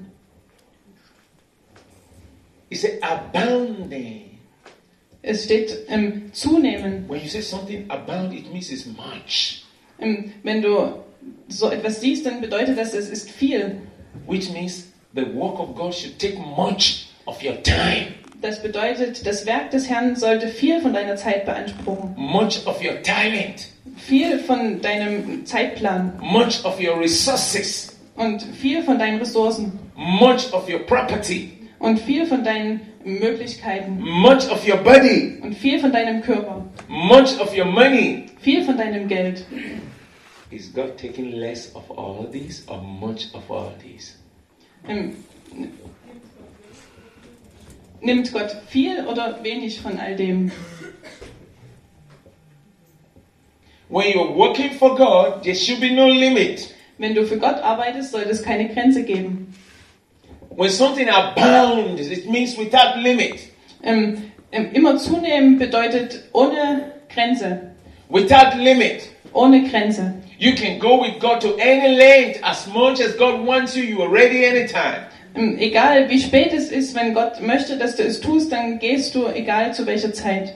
He said, abounding. Es steht zunehmen. When you say something abound, it means it's much. Wenn du so etwas siehst, dann bedeutet das, es ist viel. Which means the work of God should take much of your time. Das bedeutet, das Werk des Herrn sollte viel von deiner Zeit beanspruchen. Much of your talent. Viel von deinem Zeitplan. Much of your resources. Und viel von deinen Ressourcen. Much of your property. Und viel von deinen Möglichkeiten. Much of your body. Und viel von deinem Körper. Much of your money. Viel von deinem Geld. Is God taking less of all these or much of all these? Nimmt Gott viel oder wenig von all dem? When you're working for God, there should be no limit. Wenn du für Gott arbeitest, sollte es keine Grenze geben. When something abounds, it means without limit. Immer zunehmen bedeutet ohne Grenze. Without limit. Ohne Grenze. You can go with God to any length as much as God wants you. You are ready anytime. Egal wie spät es ist, wenn Gott möchte, dass du es tust, dann gehst du, egal zu welcher Zeit.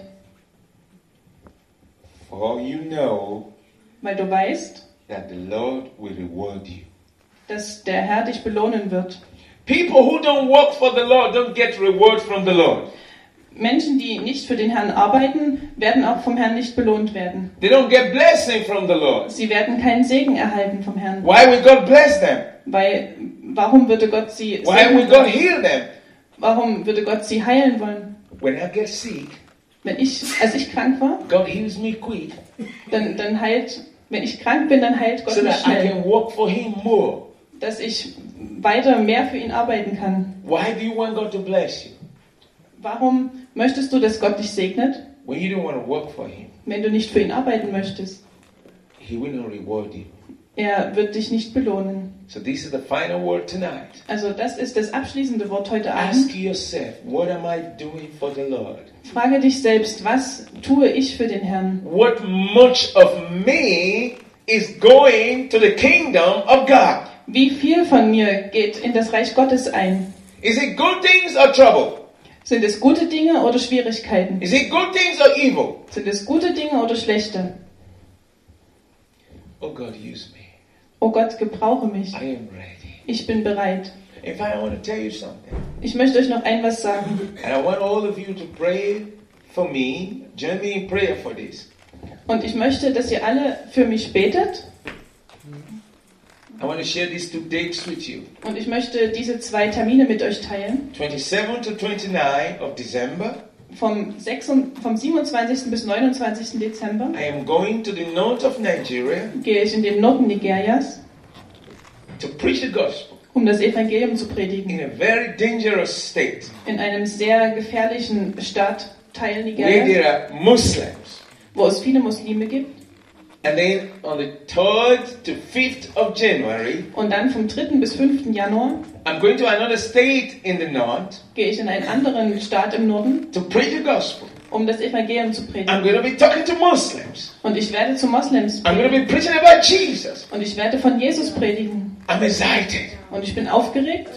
For you know Weil du weißt, that the Lord will reward you. dass der Herr dich belohnen wird. People who don't work for the Lord don't get reward from the Lord. Menschen, die nicht für den Herrn arbeiten, werden auch vom Herrn nicht belohnt werden. They don't get blessing from the Lord. Sie werden keinen Segen erhalten vom Herrn. Why will God bless them? Weil, warum würde Gott sie Why will segnen God wollen? heal them? Warum würde Gott sie heilen wollen? When I get sick, Als ich krank war, God heals me quick dann heilt, wenn ich krank bin, dann heilt Gott so mich that I schnell, can work for Him more. dass ich weiter mehr für ihn arbeiten kann. Why do you want God to bless you Warum möchtest du, dass Gott dich segnet, when you don't want to work for Him? wenn du nicht für ihn arbeiten möchtest? He will not reward you. Er wird dich nicht belohnen. So this is the final word tonight. Also das ist das abschließende Wort heute Ask Abend. yourself, what am I doing for the Lord? Frage dich selbst, was tue ich für den Herrn? What much of me is going to the kingdom of God? Wie viel von mir geht in das Reich Gottes ein? Is it good things or trouble? Sind es gute Dinge oder Schwierigkeiten? Is it good things or evil? Sind es gute Dinge oder schlechte? Oh God, use me. Oh Gott, gebrauche mich. I am ready. Ich bin bereit. In fact, I want to tell you something. Ich möchte euch noch was sagen. And I want all of you to pray for me. Join me in prayer for this. Und ich möchte, dass ihr alle für mich betet. I want to share these 2 dates with you. Und ich möchte diese 2 Termine mit euch teilen. 27 to 29 of December, Vom 27. bis 29. Dezember I am going to the north of Nigeria gehe ich in den Norden Nigerias, to preach the gospel um das Evangelium zu predigen. in a very dangerous state In einem sehr gefährlichen Stadtteil where Nigerias, there are Muslims. wo es viele Muslime gibt. And then on the 3rd to 5th of January, Und dann vom 3. bis 5. Januar I'm going to another state in the north gehe ich in einen anderen Staat im Norden, to preach the gospel. um das Evangelium zu I'm predigen. going to be talking to Muslims. Und ich werde zu Moslems I'm going to predigen. be preaching about Jesus. Und ich werde von Jesus predigen. I'm excited. Und ich bin aufgeregt.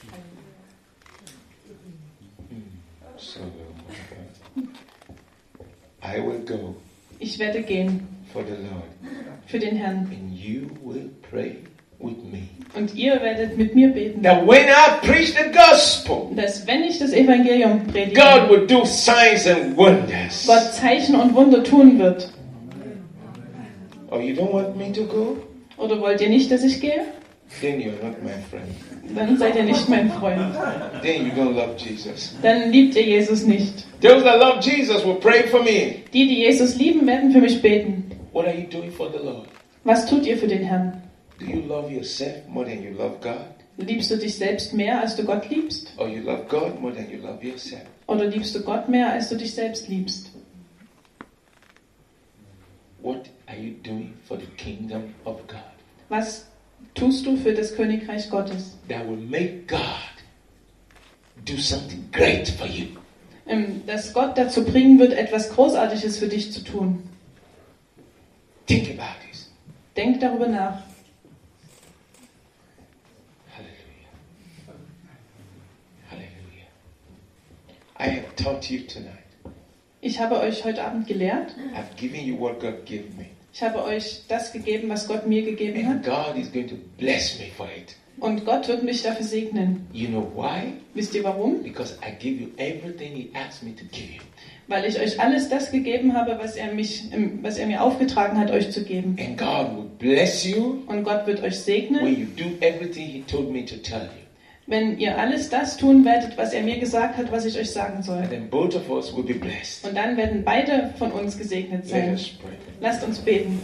So, I will go Ich werde gehen for the Lord. für den Herrn. And you will pray with me. Und ihr werdet mit mir beten, That when I preach the gospel, dass wenn ich das Evangelium predige, God will do signs and wonders. Gott Zeichen und Wunder tun wird. Oh, you don't want me to go? Oder wollt ihr nicht, dass ich gehe? Then you're not my friend. dann seid ihr nicht mein Freund. Then you don't love Jesus. Dann liebt ihr Jesus nicht. Those that love Jesus will pray for me. Die Jesus lieben, werden für mich beten. What are you doing for the Lord? Was tut ihr für den Herrn? Do you love yourself more than you love God? Liebst du dich selbst mehr, als du Gott liebst? Or you love God more than you love yourself? Oder liebst du Gott mehr, als du dich selbst liebst? What are you doing for the kingdom of God? Was tust du für das Königreich Gottes? That will make God do something great for you. Das Gott dazu bringen wird, etwas Großartiges für dich zu tun. Think about this. Denk darüber nach. Hallelujah. Hallelujah. I have taught you tonight. Ich habe euch heute Abend gelehrt. I've given you what God gave me. Ich habe euch das gegeben, was Gott mir gegeben And hat. God is going to bless me for it. Und Gott wird mich dafür segnen. You know why? Wisst ihr warum? Because I give you everything He asked me to give you. Weil ich euch alles das gegeben habe, was er mir aufgetragen hat, euch zu geben. And God will bless you Und Gott wird euch when segnen, you do everything He told me to tell you. wenn ihr alles das tun werdet, was er mir gesagt hat, was ich euch sagen soll. And then both of us will be blessed. Und dann werden beide von uns gesegnet Let sein. us pray. Lasst uns beten.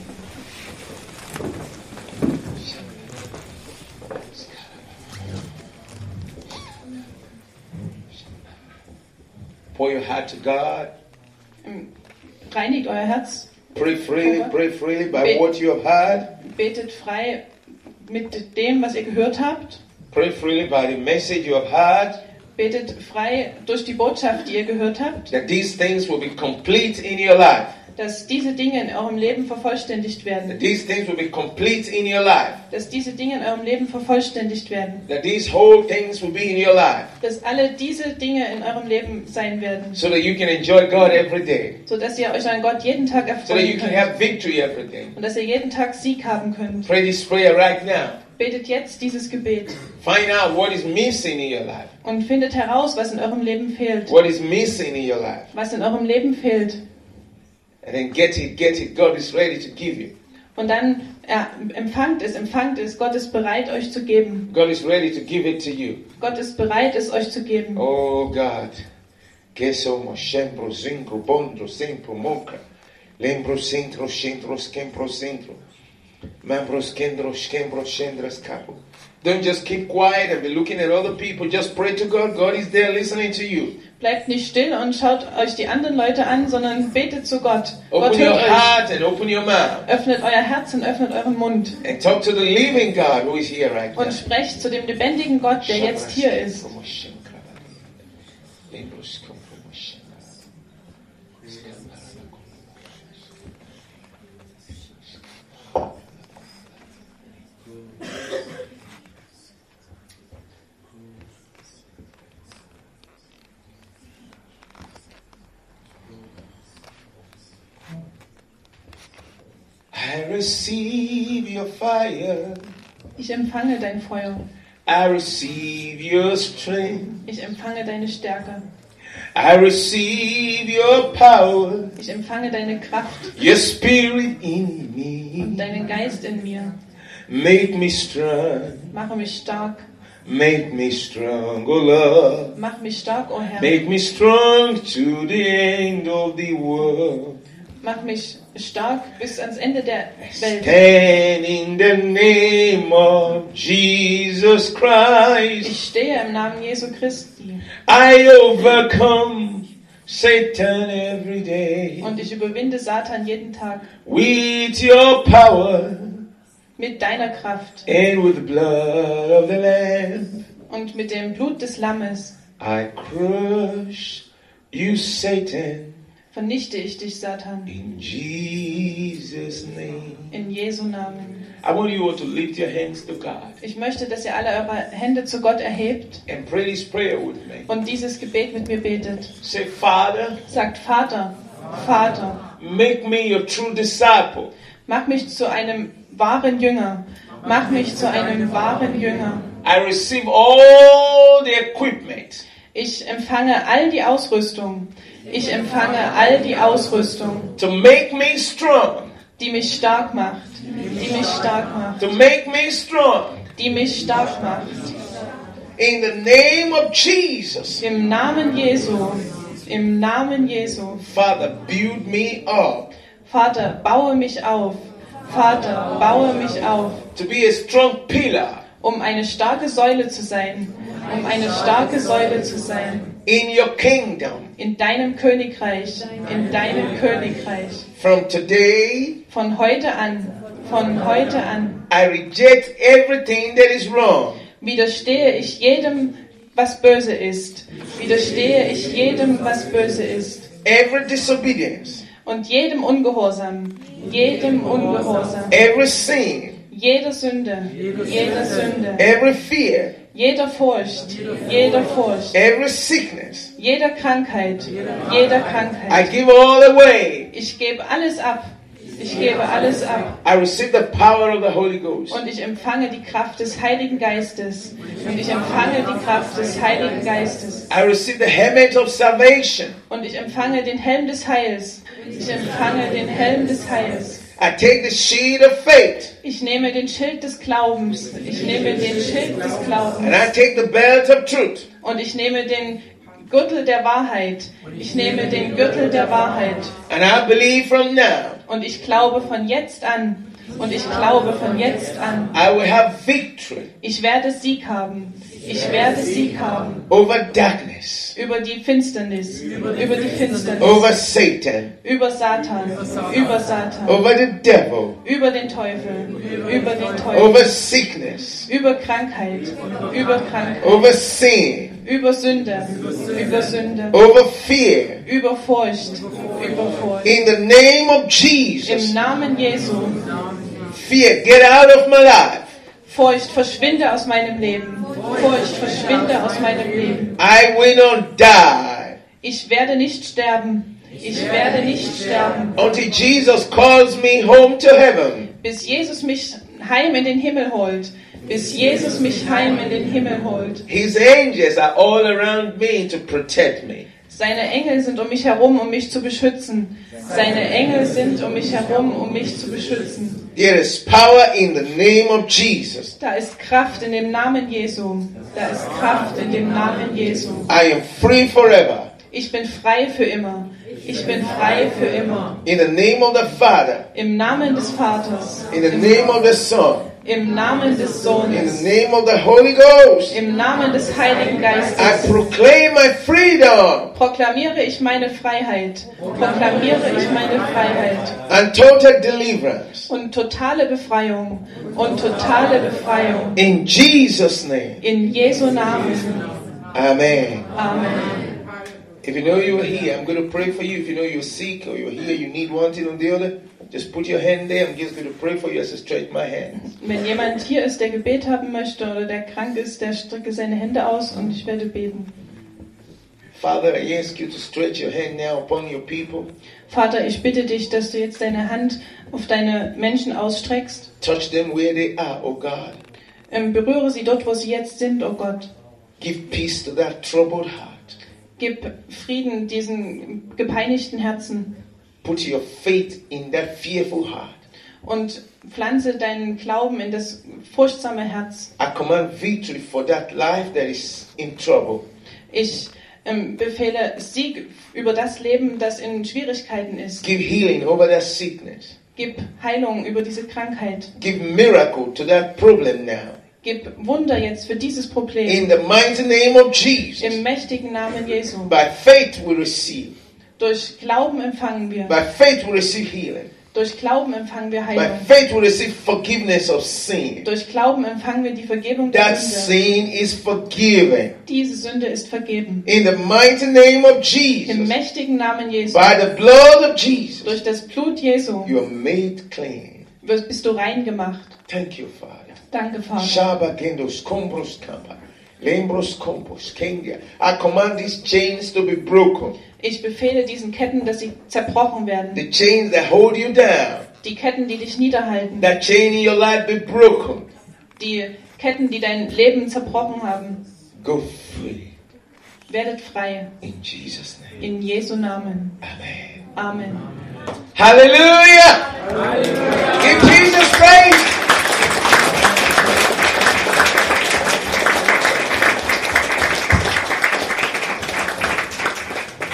Pour your heart to God. Reinigt euer Herz, Pray freely by what you have heard. betet frei mit dem, was ihr gehört habt. Pray freely by the message you have heard. Betet frei durch die Botschaft, die ihr gehört habt, That these things will be complete in your life. dass diese Dinge in eurem Leben vervollständigt werden. That these things will be complete in your life. Dass diese Dinge in eurem Leben vervollständigt werden. That these whole things will be in your life. Dass alle diese Dinge in eurem Leben sein werden. So that you can enjoy God every day. Sodass ihr euch an Gott jeden Tag So that you erfreuen can könnt. have victory every day. Und dass ihr jeden Tag Sieg haben könnt. Pray this prayer right now. Betet jetzt dieses Gebet. Find out what is missing in your life. Und findet heraus, was in eurem Leben fehlt. What is missing in your life. Was in eurem Leben fehlt. And then get it. God is ready to give you. Und dann empfangt es. Gott ist bereit, euch zu geben. God is ready to give it to you. Gott ist bereit, es euch zu geben. Oh God. Que somos sempre zinco bondro sempre moca. Lembro centro skempro centro. Membros kendro skembro chendras capo. Don't just keep quiet and be looking at other people. Just pray to God. God is there listening to you. Bleibt nicht still und schaut euch die anderen Leute an, sondern betet zu Gott. Gott Open hört your euch. heart and open your mouth. Öffnet euer Herz und öffnet euren Mund. And talk to the living God who is here right now. Und sprecht zu dem lebendigen Gott, der jetzt hier ist. I receive your fire. Ich empfange dein Feuer. I receive your strength. Ich empfange deine Stärke. I receive your power. Ich empfange deine Kraft Your spirit in und me. deinen Geist in mir. Make me strong. Mache mich stark. Make me strong, oh Lord. Mach mich stark, o Herr. Make me strong to the end of the world. Mach mich stark bis ans Ende der Welt. Stand in the name of Jesus Christ. Ich stehe im Namen Jesu Christi I overcome Satan every day. und ich überwinde Satan jeden Tag With your power mit deiner Kraft and with the blood of the Lamb. und mit dem Blut des Lammes. I crush you, Satan, Vernichte ich dich, Satan, in Jesus' name. in Jesu Namen. I want you all to lift your hands to God Ich möchte, dass ihr alle eure Hände zu Gott erhebt and pray this prayer with me. und dieses Gebet mit mir betet. Say, Father, Sagt, Vater, Vater, make me your true disciple. mach mich zu einem wahren Jünger. Mach mich zu einem wahren Jünger. I receive all the equipment Ich empfange all die Ausrüstung. Ich empfange all die Ausrüstung, to make me strong, die mich stark macht. Die mich stark macht. to make me strong Die mich stark macht. In the name of Jesus. Im Namen Jesu. Im Namen Jesu. Father, build me up Vater, baue mich auf. Vater, baue mich auf, to be a strong pillar um eine starke Säule zu sein. Um eine starke Säule zu sein. in your kingdom. In deinem Königreich. In deinem Königreich. From today, Von heute an. Von heute an. I reject everything that is wrong. Widerstehe ich jedem, was böse ist. Widerstehe ich jedem, was böse ist. Every disobedience, Und jedem Ungehorsam. Jedem Ungehorsam. every sin, Jede Sünde. Jede Sünde. every fear, Jeder Furcht. Jeder Furcht. every sickness. Jeder Krankheit. Jeder I Krankheit. give all away. Ich gebe alles ab. Ich gebe alles ab. I receive the power of the Holy Ghost. Und ich empfange die Kraft des Heiligen Geistes. Und ich empfange die Kraft des Heiligen Geistes. I receive the helmet of salvation. Und ich empfange den Helm des Heils. Ich empfange den Helm des Heils. I take the shield of faith. Ich nehme den Schild des Glaubens. Ich nehme den Schild des And Glaubens. I take the belt of truth. Und ich nehme den Gürtel der Wahrheit. Ich nehme den Gürtel der Wahrheit. And I believe from now, Und ich glaube von jetzt an. Und ich glaube von jetzt an. I will have victory Ich werde Sieg haben. Ich werde Sieg haben. over darkness, Über die Finsternis. Über die Finsternis. over Satan, Über Satan. Über Satan. over the devil, Über den Teufel. Über den over Teufel. sickness, Über Krankheit. Über Krankheit. over sin, Über Sünde. Über Sünde. over fear. Über Furcht. Über Furcht. In the name of Im Jesus, Namen Jesu. fear, get out of my life. Furcht, verschwinde aus meinem Leben. Furcht, verschwinde aus meinem Leben. I will not die Ich werde nicht sterben. Ich werde nicht sterben. until Jesus calls me home to heaven. Bis Jesus mich heim in den Himmel holt. Bis Jesus mich heim in den Himmel holt. His angels are all around me to protect me. Seine Engel sind um mich herum, um mich zu beschützen. Seine Engel sind um mich herum, um mich zu beschützen. There is power in the name of Jesus. Da ist Kraft in dem Namen Jesu. Da ist Kraft in dem Namen Jesu. I am free forever. Ich bin frei für immer. Ich bin frei für immer. In the name of the Father, Im Namen des Vaters. in the name of the Son, Im Namen des in the Sohnes. name of the Holy Ghost, Im Namen des Heiligen I Geistes. proclaim my freedom Proklamiere ich meine Freiheit. Proklamiere ich meine Freiheit. and total deliverance. Und totale Befreiung. Und totale Befreiung. In Jesus' name, In Jesu Namen. amen. Amen. If you know you are here, I'm going to pray for you. If you know you're sick or you're here, you need one thing or the other, just put your hand there. I'm just going to pray for you as I stretch my hands. Wenn jemand hier ist, der Gebet haben möchte oder der krank ist, der strecke seine Hände aus und ich werde beten. Father, I ask you to stretch your hand now upon your people. Vater, ich bitte dich, dass du jetzt deine Hand auf deine Menschen ausstreckst. Touch them where they are, oh God. Berühre sie dort, wo sie jetzt sind, oh Gott. Give peace to that troubled heart. Gib Frieden diesen gepeinigten Herzen Put your faith in that fearful heart. und pflanze deinen Glauben in das furchtsame Herz. I command victory for that life that is in trouble. Ich befehle Sieg über das Leben, das in Schwierigkeiten ist. Give healing over that sickness. Gib Heilung über diese Krankheit. Give miracle to that problem now. Gib Wunder jetzt für dieses Problem. In the mighty name of Jesus. Im mächtigen Namen Jesu. By faith we receive. Durch Glauben empfangen wir. By faith we receive healing. Durch Glauben empfangen wir By Heilung. faith we receive forgiveness of sin. Durch Glauben empfangen wir die Vergebung der That Sünde. sin is forgiven. Diese Sünde ist vergeben. In the mighty name of Im Jesus. mächtigen Namen Jesu. By the blood of Jesus. Durch das Blut Jesu You are made clean. bist du rein gemacht. Thank you, Father. Danke, Vater. Shaba gendos combros kampa. Lembros compos kendia. I command these chains to be broken. Ich befehle diesen Ketten, dass sie zerbrochen werden. The chains that hold you down. Die Ketten, die dich niederhalten. That chain in your life be broken. Die Ketten, die dein Leben zerbrochen haben. Go free. Werdet frei. In Jesus' name. In Jesu Namen. Amen. Amen. Hallelujah. Give Jesus praise.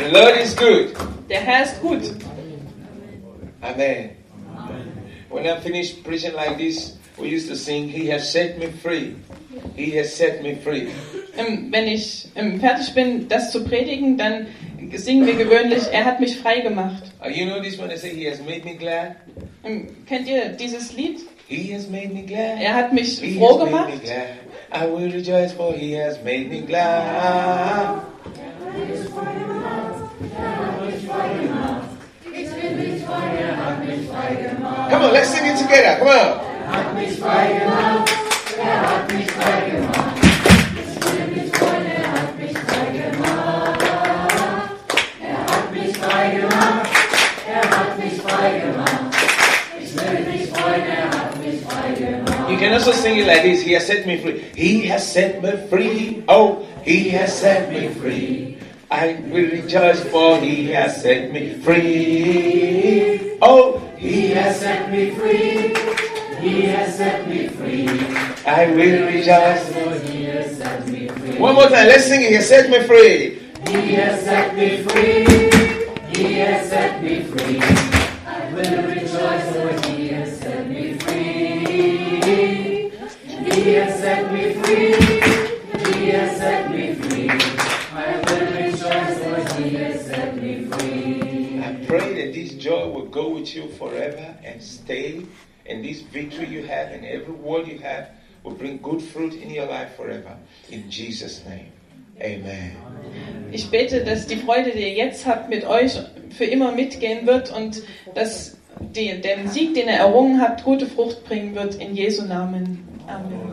The Lord is good. Der Herr ist gut. Amen. When I finish preaching like this, we used to sing, He has set me free. He has set me free. Wenn ich fertig bin, das zu predigen, dann singen wir gewöhnlich, er hat mich frei gemacht. You know this when I say He has made me glad? Kennt ihr dieses Lied? He has made me glad. Er hat mich He froh has made gemacht. me glad. I will rejoice for He has made me glad. Come on, let's sing it together. Come on. Hat mich frei gemacht, hat mich frei gemacht. Ich will mich freuen, hat mich frei gemacht. Hat mich frei gemacht, hat mich frei gemacht. Ich will mich freuen, hat mich frei gemacht. You can also sing it like this. He has set me free. He has set me free. Oh, He has set me free. I will rejoice for He has set me free. Oh, He has set me free. He has set me free. I will rejoice. For He has set me free. One more time, let's sing it. He has set me free. He has set me free. He has set me free. I will rejoice for He has set me free. He has set me free. He has set me free. I will rejoice for He has set me free. I pray that this joy will go with you forever and stay. And this victory you have and every word you have will bring good fruit in your life forever. In Jesus' name. Amen. Ich bete, dass die Freude, die ihr jetzt habt, mit euch für immer mitgehen wird und dass der Sieg, den ihr errungen habt, gute Frucht bringen wird. In Jesu Namen. Amen.